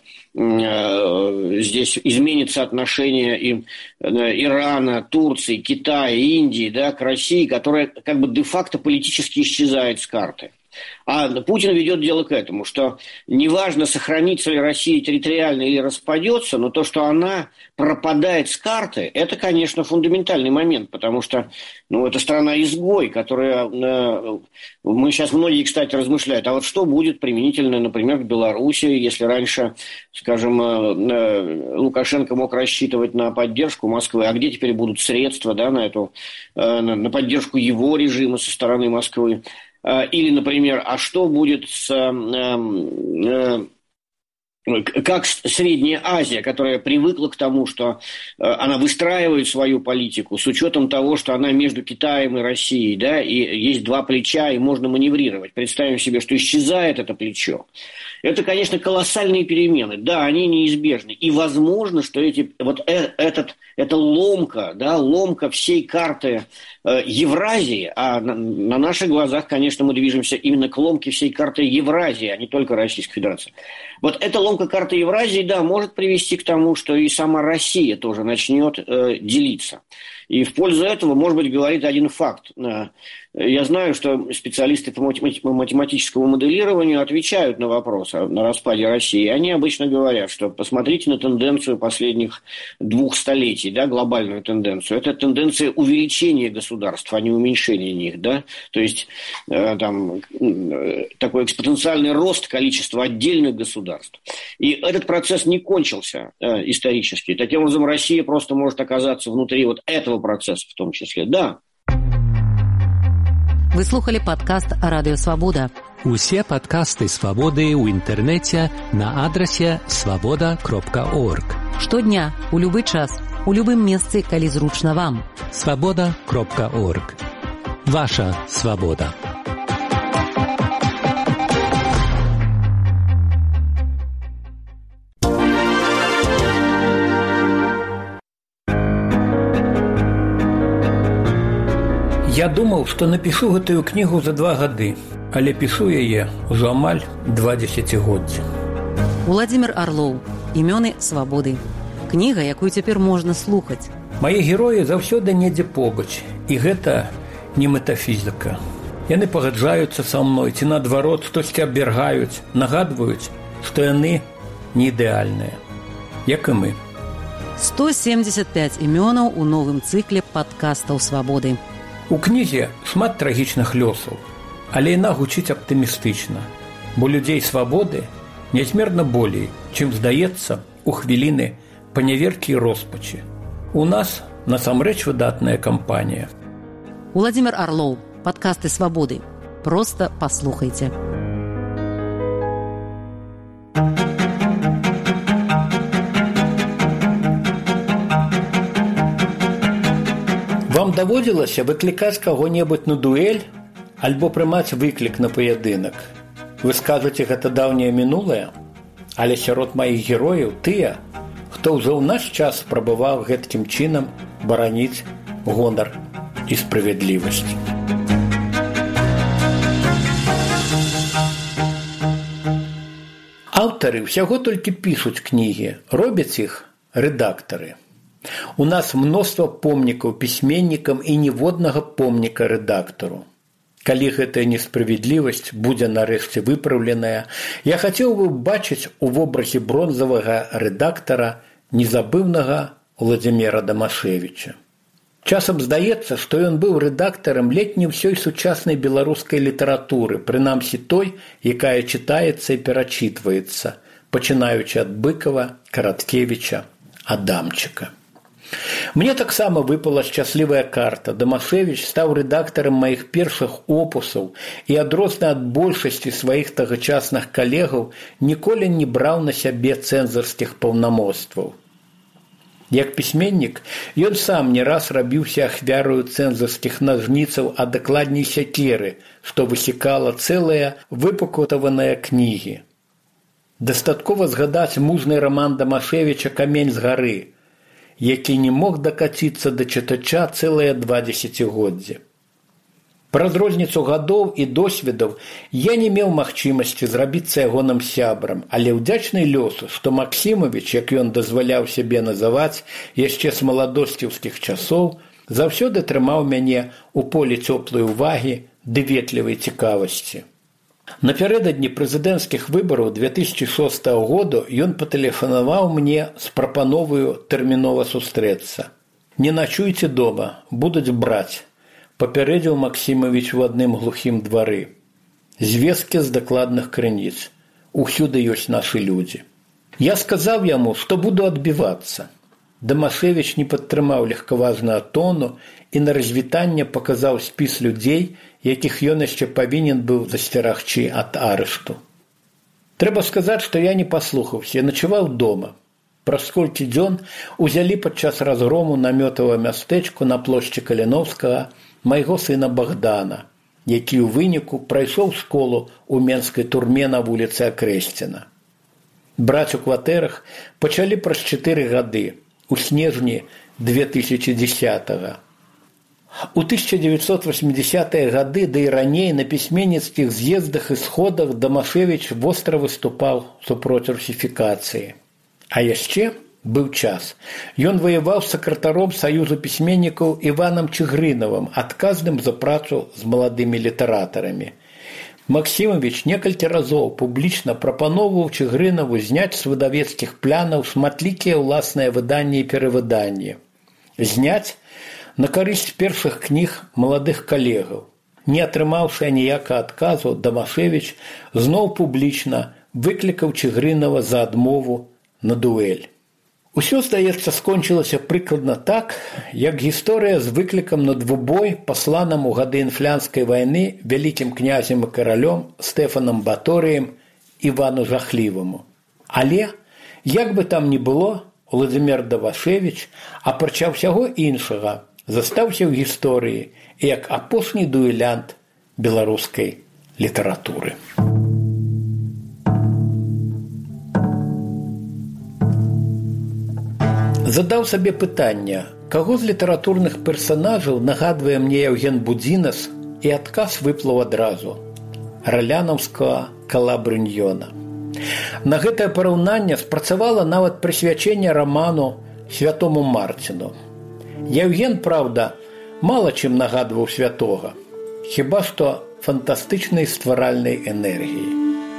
э, здесь изменится отношение и, э, Ирана, Турции, Китая, Индии, да, к России, которая как бы де-факто политически исчезает с карты. А Путин ведет дело к этому, что неважно, сохранится ли Россия территориально или распадется, но то, что она пропадает с карты, это, конечно, фундаментальный момент, потому что, ну, это страна-изгой, которая... Э, мы сейчас многие, кстати, размышляют, а вот что будет применительно, например, к Беларуси, если раньше, скажем, э, Лукашенко мог рассчитывать на поддержку Москвы, а где теперь будут средства, да, на эту, э, на поддержку его режима со стороны Москвы? Или, например, а что будет с... Э, э, как Средняя Азия, которая привыкла к тому, что э, она выстраивает свою политику с учетом того, что она между Китаем и Россией, да, и есть два плеча, и можно маневрировать. Представим себе, что исчезает это плечо. Это, конечно, колоссальные перемены. Да, они неизбежны. И возможно, что эти, вот э, этот, эта ломка, да, ломка всей карты э, Евразии, а на, на наших глазах, конечно, мы движемся именно к ломке всей карты Евразии, а не только Российской Федерации. Вот эта ломка карты Евразии, да, может привести к тому, что и сама Россия тоже начнет э, делиться. И в пользу этого, может быть, говорит один факт. Я знаю, что специалисты по математическому моделированию отвечают на вопрос о распаде России. Они обычно говорят, что посмотрите на тенденцию последних двух столетий, да, глобальную тенденцию. Это тенденция увеличения государств, а не уменьшения них. Да? То есть э, там, э, такой экспоненциальный рост количества отдельных государств. И этот процесс не кончился э, исторически. Таким образом, Россия просто может оказаться внутри вот этого процесса в том числе. Да. Ви слухали подкаст Радіо Свобода. Усі подкасти Свободи у інтернеті на адресі свобода крапка орг. Штодня, у любий час, у любым месцы, калі зручна вам. свобода крапка орг. Ваша свобода. Я думаў, што напішу гэтую кнігу за два гады, але пішу яе ўжо амаль два дзесяцігоддзі. Уладзімір Арлоў. Імёны свабоды. Кніга, якую цяпер можна слухаць. Мае героі заўсёды недзе побач, і гэта не метафізіка. Яны пагаджаюцца са мной, ці наадварот, штосьці абвяргаюць, нагадваюць, што яны не ідэальныя, як і мы. сто семьдесят пять імёнаў у новым цыкле падкастаў свабоды. У кнізе шмат трагічных лёсаў, але яна гучыць аптымістычна, бо людзей свабоды нязмерна болей, чым здаецца у хвіліны паняверкі і роспачы. У нас насамрэч выдатная кампанія. Уладзімір Арлоў. Падкасты свабоды. Проста паслухайце. Вам даводзілася выклікаць каго-небудзь на дуэль альбо прымаць выклік на паядынак? Вы скажаце, гэта даўняе мінулае, але сярод маіх герояў тыя, хто ўжо ў наш час спрабаваў гэткім чынам бараніць гонар і справядлівасць. Аўтары ўсяго толькі пішуць кнігі, робяць іх рэдактары. У нас мноства помнікаў пісьменнікам і ніводнага помніка рэдактару. Калі гэтая несправядлівасць будзе нарэшце выпраўленая, я хацеў бы бачыць у вобразе бронзавага рэдактара незабыўнага Уладзіміра Дамашевіча. Часам здаецца, што ён быў рэдактарам ледзь не ўсёй сучаснай беларускай літаратуры, прынамсі той, якая чытаецца і перачытваецца, пачынаючы ад Быкова, Караткевіча, Адамчыка. Мне таксама выпала шчаслівая карта. Дамашевіч стаў рэдактарам маіх першых опусаў і адрозна ад большасці сваіх тагачасных калегаў ніколі не браў на сябе цэнзарскіх паўнамоцтваў. Як пісьменнік, ён сам не раз рабіўся ахвяраю цэнзарскіх нажніцаў, а дакладней сякеры, што высекала цэлыя выпакутаваныя кнігі. Дастаткова згадаць мужны раман Дамашевіча «Камень з гары», які не мог дакаціцца да чытача цэлыя два дзесяцігоддзі. Праз розніцу гадоў і досведаў я не меў магчымасці зрабіцца ягоным сябрам, але ўдзячны лёсу, што Максімавіч, як ён дазваляў сябе называць яшчэ з маладосціўскіх часоў, заўсёды трымаў мяне ў полі цёплай увагі ды ветлівай цікавасці. Напярэдадні прэзідэнцкіх выбараў две тысячы шостага году ён патэлефанаваў мне з прапановаю тэрмінова сустрэцца. «Не начуйце дома, будуць браць», папярэдзіў Максімавіч у адным глухім двары. «Звесткі з дакладных крыніц. Усюды ёсць нашы людзі». Я сказаў яму, што буду адбівацца. Дамашевіч не падтрымаў легкаважнага тону і на развітанне паказаў спіс людзей, якіх ён яшчэ павінен быў засцерагчы ад арышту. Трэба сказаць, што я не паслухаўся, я начаваў дома. Праз колькі дзён узялі падчас разгрому намётавага мястэчку на плошчы Каліноўскага майго сына Богдана, які ў выніку прайшоў школу ў менскай турме на вуліцы Акрэсціна. Браць у кватэрах пачалі праз чатыры гады, у снежні две тысячы дзесятага. У тысяча дзевяцьсот восьмідзесятыя гады, да і раней на пісьменніцкіх з'ездах і сходах Дамашевіч востра выступаў супроць русіфікацыі. А яшчэ быў час. Ён ваяваў з сакратаром Саюзу пісьменнікаў Іванам Чыгрынавым, адказным за працу з маладымі літаратарамі. Максімавіч некалькі разоў публічна прапаноўваў Чыгрынаву зняць з выдавецкіх плянаў шматлікія ўласныя выданні і перавыданні. Зняць на карысць першых кніг маладых калегаў. Не атрымаўшы аніякага адказу, Дамашевіч зноў публічна выклікаў Чыгрынава за адмову на дуэль. Усё, здаецца, скончылася прыкладна так, як гісторыя з выклікам на двубой пасланым у гады інфлянскай вайны вялікім князем і каралём Стэфанам Баторыем Івану Жахліваму. Але, як бы там ні было, Уладзімір Дамашевіч, апрача ўсяго іншага, застаўся ў гісторыі як апошні дуэлянт беларускай літаратуры. Задаў сабе пытанне, каго з літаратурных персанажаў нагадвае мне Яўген Будзінас, і адказ выплыў адразу. ралянаўскага калабрыньёна. На гэтае параўнанне спрацавала нават прысвячэнне раману святому Марціну. Яўген, праўда, мала чым нагадваў святога, хіба што фантастычнай стваральнай энергіяй.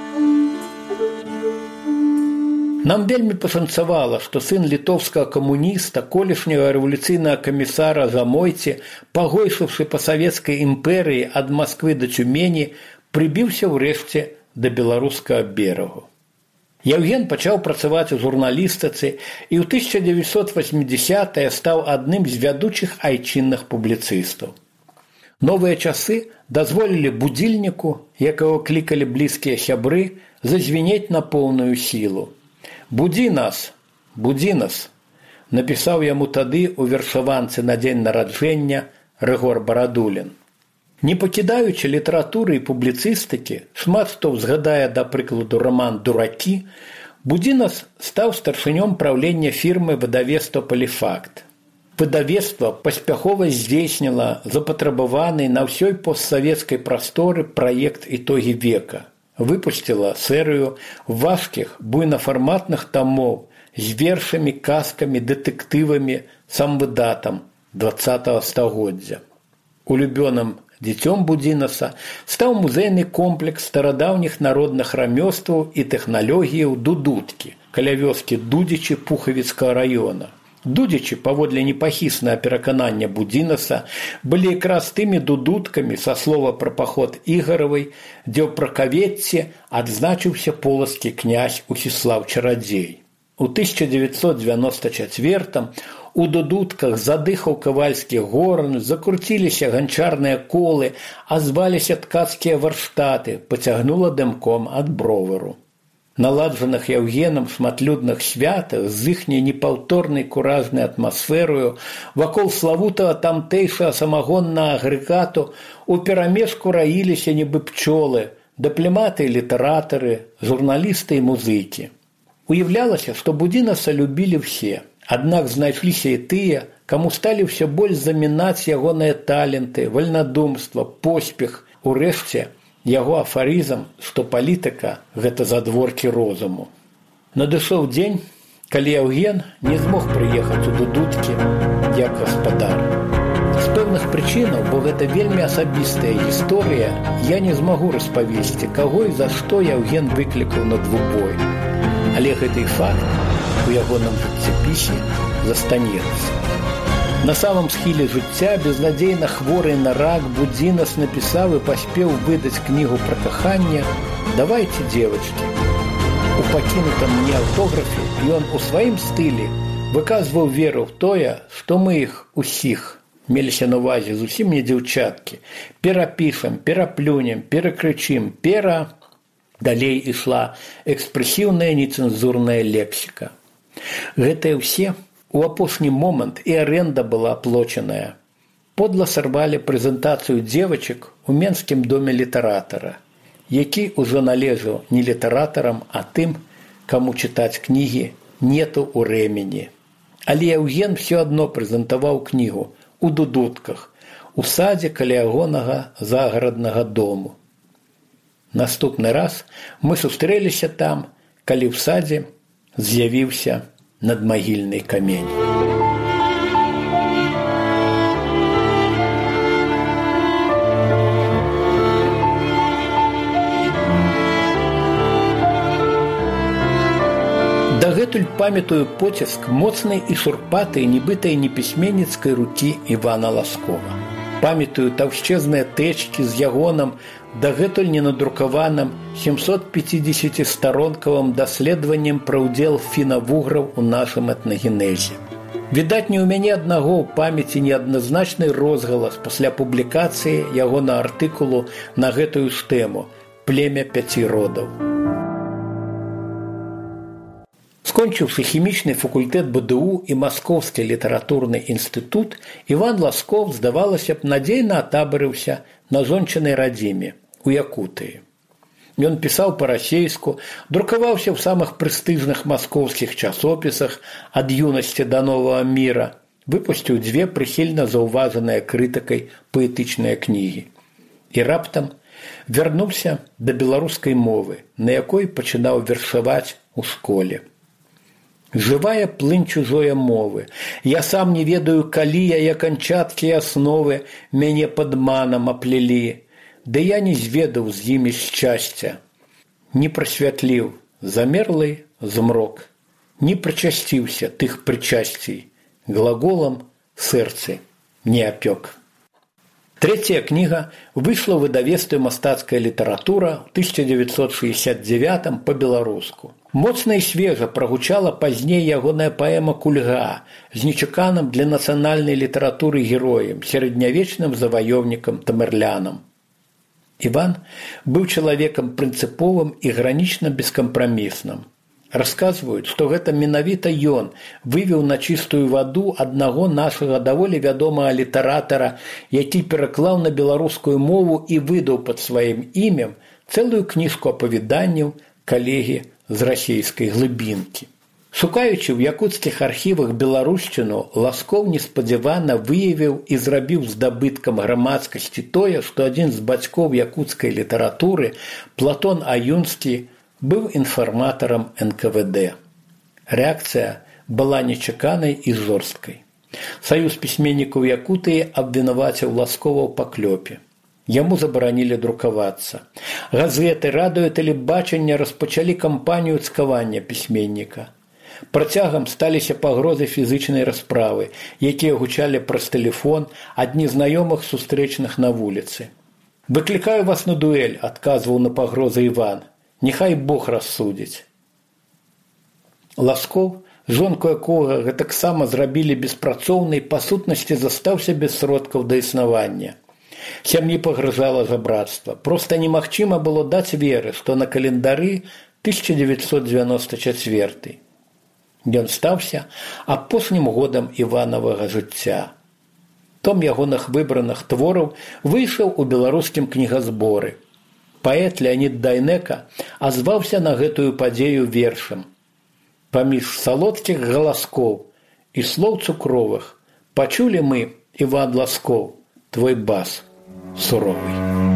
Нам вельмі пашанцавала, што сын літоўскага камуніста, колішняга рэвалюцыйнага камісара Замойці, пагойшыўшы па савецкай імперыі ад Масквы да Цюмені, прыбіўся ўрэшце да беларускага берагу. Яўген пачаў працаваць у журналістыцы і ў тысяча дзевяцьсот васьмідзясятыя стаў адным з вядучых айчынных публіцыстаў. Новыя часы дазволілі будзільніку, якого клікалі блізкія сябры, зазвінець на поўную сілу. «Будзі нас, будзі нас», напісаў яму тады ў вершаванцы на дзень нараджэння Рыгор Барадулін. Не пакідаючы літаратуры і публіцыстыкі, шмат хто згадае, да прыкладу, роман «Дуракі», Будзінас стаў старшынём праўлення фірмы выдавецтва «Паліфакт». Выдавецтва паспяхова здзейсніла запатрабаваны на ўсёй постсавецкай прасторы праект «Ітогі века». Выпусціла серыю важкіх буйнафарматных тамоў з вершамі, казкамі, дэтэктывамі, самвыдатам дваццатага стагоддзя. Улюбёным дзіцём Будзінаса стаў музейны комплекс старадаўніх народных рамёстваў і тэхналогіяў Дудуткі каля вёскі Дудзічы Пухавіцкага раёна. Дудзічы, паводле непахіснага пераканання Будзінаса, былі якраз тымі дудуткамі, са слова пра паход Ігаравай, дзе ў Пракавецці адзначыўся полацкі князь Усіслаў Чарадзей. У тысяча дзевяцьсот дзевяноста чацвёртым у дудутках задыхаў кавальскі горн, закруціліся ганчарныя колы, азваліся ткацкія варштаты, пацягнула дымком ад бровару. Наладжаных Яўгенам шматлюдных святах з іхняй непаўторнай куразнай атмасферою вакол славутага тамтэйшага самагоннага агрэгату у перамешку раіліся нібы пчолы, дыпламаты і літаратары, журналісты і музыкі. Уяўлялася, што Будзінаса любілі ўсе, аднак знайшліся і тыя, каму сталі ўсё больш замінаць ягоныя таленты, вальнадумства, поспех, урэшце, яго афарызм, што палітыка – гэта задворкі розуму. Надышоў дзень, калі Яўген не змог прыехаць у Дудуткі як гаспадар. З пэўных прычынаў, бо гэта вельмі асабістая гісторыя, я не змагу распавесці, каго і за што Яўген выклікаў на двубой. Але гэты факт у ягоным жыццяпісе застанецца. На самом схіле жыцця, безнадзейна хворы на рак, Будзінас напісаў і паспеў выдаць кнігу пра каханне «Давайте, девочки». У пакінутым мне аўтографе ён у сваім стылі выказваў веру ў тое, што мы іх усіх, меліся на ўвазе зусім не дзяўчаткі, перапішам, пераплюнем, перакрычым, пера... Далей ішла экспрэсіўная нецэнзурная лексіка. Гэтыя ўсе у апошні момант і аренда была аплочаная. Подла сарвалі прэзентацыю дзевачак у Менскім доме літаратара, які ўжо належаў не літаратарам, а тым, каму чытаць кнігі нету ў рэмені. Але Яўген все адно прэзентаваў кнігу у Дудутках, у садзе каля ягонага загараднага дому. Наступны раз мы сустрэліся там, калі ў садзе з'явіўся надмагільны камень. Дагэтуль памятаю поціск моцнай і шурпатай нібытай непісьменніцкай рукі Івана Ласкова. Памятаю таўшчэзныя тэчкі з ягоным дагэтуль ненадрукаваным сямсот пяцідзесяцісторонкавым даследаваннем пра ўдзел фіна-вуграў у нашым этнагенезе. Відаць, не ў мяне аднаго ў памяці неадназначны розгалас пасля публікацыі ягонага артыкулу на гэтую ж тэму «Племя пяці родаў». Скончыўшы хімічны факультэт бэ дэ у і Маскоўскі літаратурны інстытут, Іван Ласков, здавалася б, надзейна атабарыўся на жончынай радзіме у Якутыі. Ён пісаў па-расейску, друкаваўся ў самых прэстыжных маскоўскіх часопісах ад юнасці да новага міра, выпусціў дзве прыхільна заўважаныя крытыкай паэтычныя кнігі. І раптам вярнуўся да беларускай мовы, на якой пачынаў вершаваць у школе. Жывая плынь чужое мовы. Я сам не ведаю, калі яе канчаткі асновы мяне падманам аплелі, ды я не зведаў з імі шчасця. Не прасвятліў замерлый змрок, не прычасціўся тых прычасцей, глаголам сэрцы не апёк. Трэцяя кніга выйшла ў выдавецтве «Мастацкая літаратура» ў тысяча дзевяцьсот шэсцьдзясят дзевятым па-беларуску. Моцна і свежа прагучала пазней ягоная паэма «Кульга» з нечаканым для нацыянальнай літаратуры героем, сярэднявечным заваёўнікам тамерлянам. Іван быў чалавекам прынцыповым і гранічна бескампрамісным. Расказваюць, што гэта менавіта ён вывеў на чыстую ваду аднаго нашага даволі вядомага літаратара, які пераклаў на беларускую мову і выдаў пад сваім імем цэлую кніжку апавяданняў калегі з расейскай глыбінкі. Шукаючы ў якуцкіх архівах беларушчыну, Ласкоў неспадзявана выявіў і зрабіў здабыткам грамадскасці тое, што адзін з бацькоў якуцкай літаратуры, Платон Аюнскі, быў інфарматарам эн ка вэ дэ. Рэакцыя была нечаканай і жорсткай. Саюз пісьменнікаў Якутыі абвінаваціў Ласкова ў паклёпе. Яму забаранілі друкавацца. Газеты, радыё, тэлебачанне распачалі кампанію цкавання пісьменніка. Працягам сталіся пагрозы фізычнай расправы, якія гучалі праз тэлефон ад незнаёмых сустрэчных на вуліцы. «Выклікаю вас на дуэль», адказваў на пагрозы Іван. «Нехай Бог рассудзіць». Ласкоў, жонку якога гэтаксама зрабілі беспрацоўнай, па сутнасці застаўся без сродкаў да існавання. Сям'і пагражала жабрацтва. Проста немагчыма было даць веры, што на календары тысяча дзевяцьсот дзевяносто чацвёрты. Ён стаўся апошнім годам Іванавага жыцця. Том ягоных выбраных твораў выйшаў у беларускім кнігазборы. Паэт Леонід Дайнека азваўся на гэтую падзею вершам. «Паміж салодкіх галаскоў і слоў цукровых пачулі мы, Іван Ласкоў, твой бас суровый».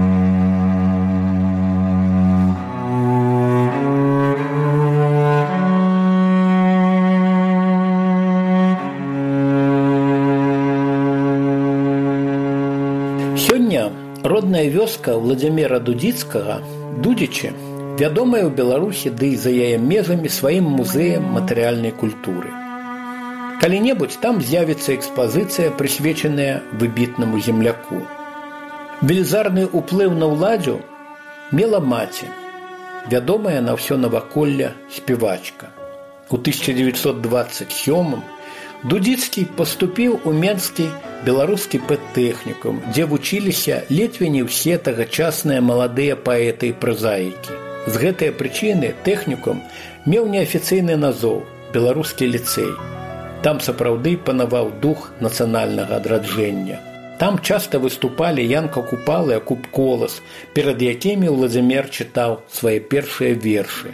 Сёння родная вёска Владзіміра Дудзіцкага, Дудзічы, вядомая ў Беларусі ды і за яе межамі сваім музеем матэрыяльнай культуры. Калі-небудзь там з'явіцца экспазіцыя, прысвечаная выбітнаму земляку. Велізарны ўплыў на ўладдзю мела маці, вядомая на ўсё наваколле спявачка. У тысяча дзевяцьсот дваццаць сёмым Дудзіцкі паступіў у Менскі беларускі педтэхнікум, дзе вучыліся ледзьве не ўсе тагачасныя маладыя паэты і празаікі. З гэтай прычыны тэхнікум меў неафіцыйны назоў беларускі ліцэй. Там сапраўды панаваў дух нацыянальнага адраджэння. Там часта выступалі Янка Купал і Акуп Колас, перад якімі Владзімір чытаў свае першыя вершы.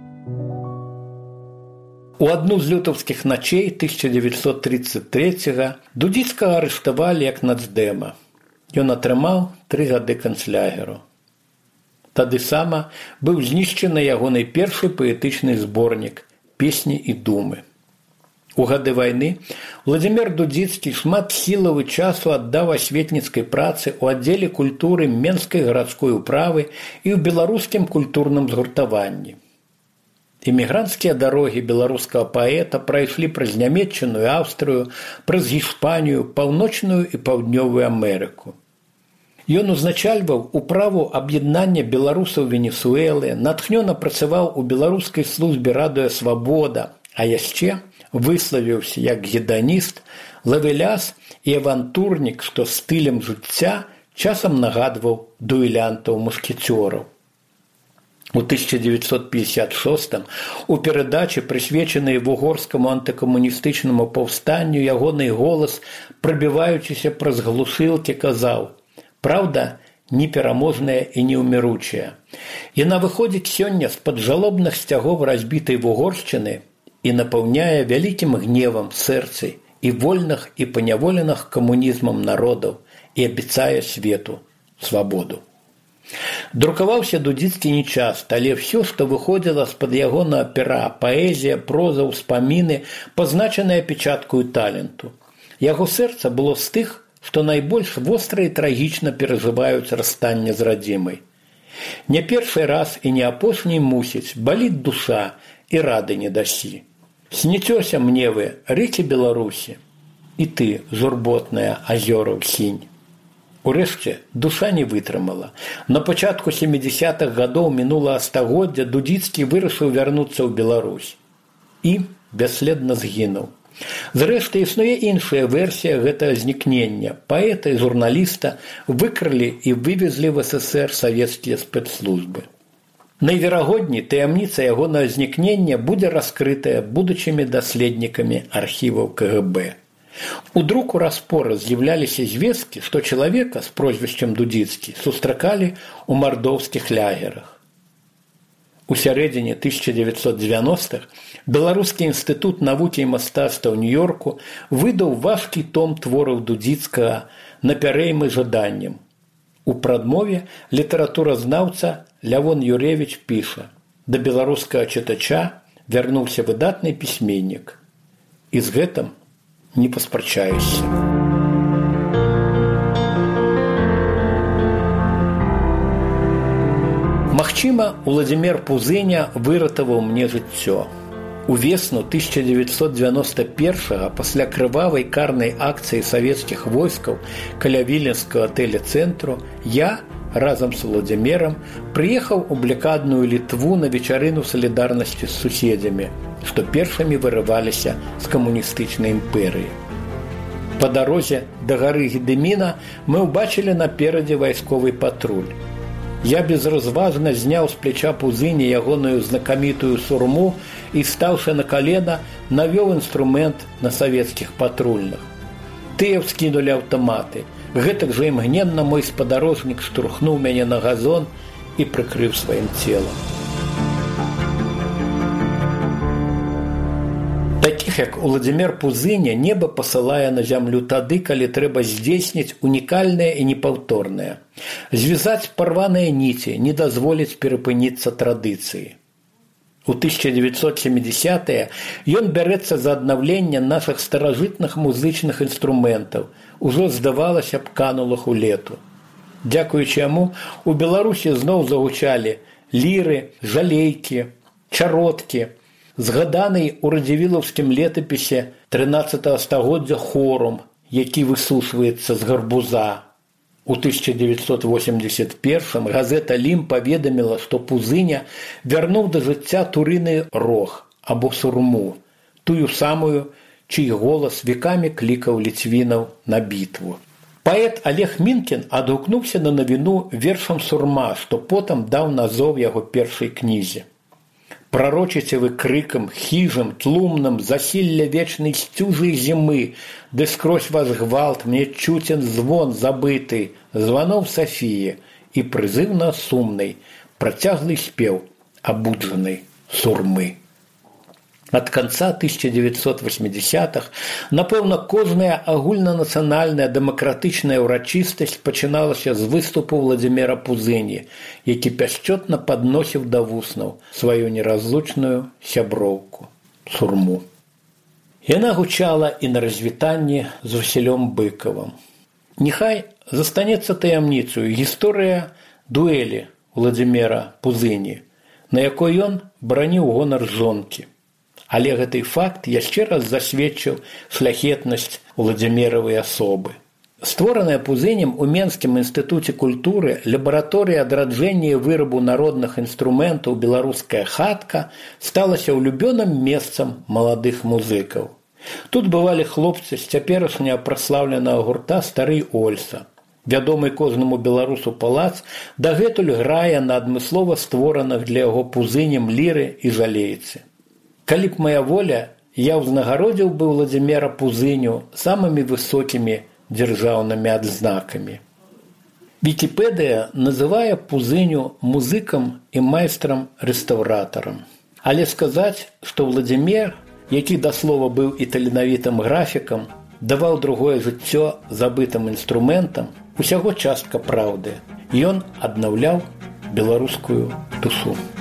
У адну з лютаўскіх начэй тысяча дзевяцьсот трыццаць трэцяга Дудзіцкага арыштавалі як нацдэма. Ён атрымаў тры гады канцлягеру. Тады сама быў знішчаны ягоны першы паэтычны зборнік «Песні і думы». У гады вайны Владзімір Дудзіцкі шмат сілаў і часу аддаў асветніцкай працы ў аддзеле культуры Менскай гарадской управы і ў беларускім культурным згуртаванні. Эмігранцкія дарогі беларускага паэта прайшлі праз Нямецчыну і Аўстрыю, праз Іспанію, Паўночную і Паўднёвую Амерыку. Ён узначальваў управу аб'яднання беларусаў Венесуэлы, натхнёна працаваў у беларускай службе радыё «Свабода», а яшчэ выславіўся як геданіст, лавеляс і авантурнік, што стылем жыцця часам нагадваў дуэлянтаў-мушкецёраў. У тысяча дзевяцьсот пятьдесят шостым у перадачы, прысвечанай вугорскаму антыкамуністычнаму паўстанню, ягоны голас, прабіваючыся праз глушылкі, казаў: «Праўда непераможная і неўміручая. Яна выходзіць сёння з-пад жалобных сцягоў разбітай вугоршчыны і напаўняе вялікім гневам сэрцы і вольных і паняволеных камунізмам народаў і абяцае свету свабоду». Друкаваўся Дудзіцкі нечаста, але ўсё, што выходзіла з-пад ягонага пера, паэзія, проза, ўспаміны, пазначаныя печаткаю таленту. Яго сэрца было з тых, што найбольш востра і трагічна перажываюць расстанне з радзімай. Не першы раз і не апошні мусіць, баліць душа і рады не дасі. Сніцёся мне вы, рэкі Беларусі, і ты, журботная азёраў сінь. Урэшце, душа не вытрымала. На пачатку сямідзясятых гадоў мінулага стагоддзя Дудзіцкі вырашыў вярнуцца ў Беларусь. І бясследна згінуў. Зрэшты, існуе іншая версія гэтага знікнення. Паэта і журналіста выкралі і вывезлі в СССР савецкія спецслужбы. Найверагодней, таямніца ягонага знікнення будзе раскрытая будучымі даследнікамі архіваў КГБ. У друку распора з'яўляліся звесткі, што чалавека з прозвішчам Дудзіцкі сустракалі ў мардоўскіх лягерах. У сярэдзіне тысяча дзевяцьсот дзевяностых Беларускі інстытут навукі і мастацтва ў Нью-Йорку выдаў важкі том твораў Дудзіцкага «Напярэймы жаданнем». У прадмове літаратуразнаўца Лявон Юревіч піша: «Да беларускага чытача вярнуўся выдатны пісьменнік. І з гэтым не паспрачаюся». Магчыма, Уладзімір Пузыня выратаваў мне жыццё. У весну тысяча дзевяцьсот дзевяноста першага пасля крывавай карнай акцыі савецкіх войскаў каля віленскага тэлецэнтру я разам з Уладзімірам прыехаў у блакадную Літву на вечарыну салідарнасці з суседзямі, што першымі вырываліся з камуністычнай імперыі. Па дарозе да гары Гедыміна мы ўбачылі наперадзе вайсковы патруль. Я безразважна зняў з плеча Пузыні ягоную знакамітую сурму і, стаўшы на калена, навёў інструмент на савецкіх патрульных. Тыя ўскінулі аўтаматы. Гэтак жа імгненна мой спадарожнік штурхнуў мяне на газон і прыкрыў сваім целам. Такіх, як Уладзімір Пузыня, неба пасылае на зямлю тады, калі трэба здзейсніць унікальнае і непаўторнае. Звязаць парваныя ніці, не дазволіць перапыніцца традыцыі. У тысяча дзевяцьсот сямідзясятыя ён бярэцца за аднаўленне нашых старажытных музычных інструментаў, ужо, здавалася б, канулых у лету. Дзякуючы яму, у Беларусі зноў загучалі ліры, жалейкі, чароткі, згаданай у радзівілаўскім летапісе трынаццатага стагоддзя хорум, які высушваецца з гарбуза. У тысяча дзевяцьсот восемьдесят першым газета «Лім» паведаміла, што Пузыня вярнуў да жыцця турыны рог або сурму, тую самую, чый голас векамі клікаў ліцвінаў на бітву. Паэт Олег Мінкін адгукнуўся на навіну вершам сурма, што потым даў назоў яго першай кнізе. Пророчите вы криком, хижем, тлумным, засилля вечной стюжей зимы, да скрозь вас гвалт, мне чутен звон забытый, звонов Софии и призывно сумный, протяглый спев обудженной сурмы. Ад канца тысяча дзевяцьсот восьмідзясятых, напэўна, кожная агульнанацыянальная дэмакратычная ўрачыстасць пачыналася з выступу Уладзіміра Пузыні, які пяшчотна падносіў да вуснаў сваю неразлучную сяброўку сурму. Яна гучала і на развітанні з Васілём Быкавым. Няхай застанецца таямніцаю гісторыя дуэлі Уладзіміра Пузыні, на якой ён бараніў гонар жонкі. Але гэты факт яшчэ раз засведчыў шляхетнасць Уладзіміравай асобы. Створаная Пузынем у Менскім інстытуце культуры лабараторыя адраджэння і вырабу народных інструментаў «Беларуская хатка» сталася улюбёным месцам маладых музыкаў. Тут бывалі хлопцы з цяперашняга праслаўленага гурта «Стары Ольса». Вядомы кожнаму беларусу палац дагэтуль грае на адмыслова створаных для яго Пузынем ліры і жалейцы. Калі б моя воля, я ўзнагародзіў бы Уладзіміра Пузыню самымі высокімі дзяржаўнымі адзнакамі. Вікіпедыя называе Пузыню музыкам і майстрам-рэстаўратарам. Але сказаць, што Уладзімір, які да слова быў і таленавітым графікам, даваў другое жыццё забытым інструментам, усяго частка праўды. Ён аднаўляў беларускую тусу.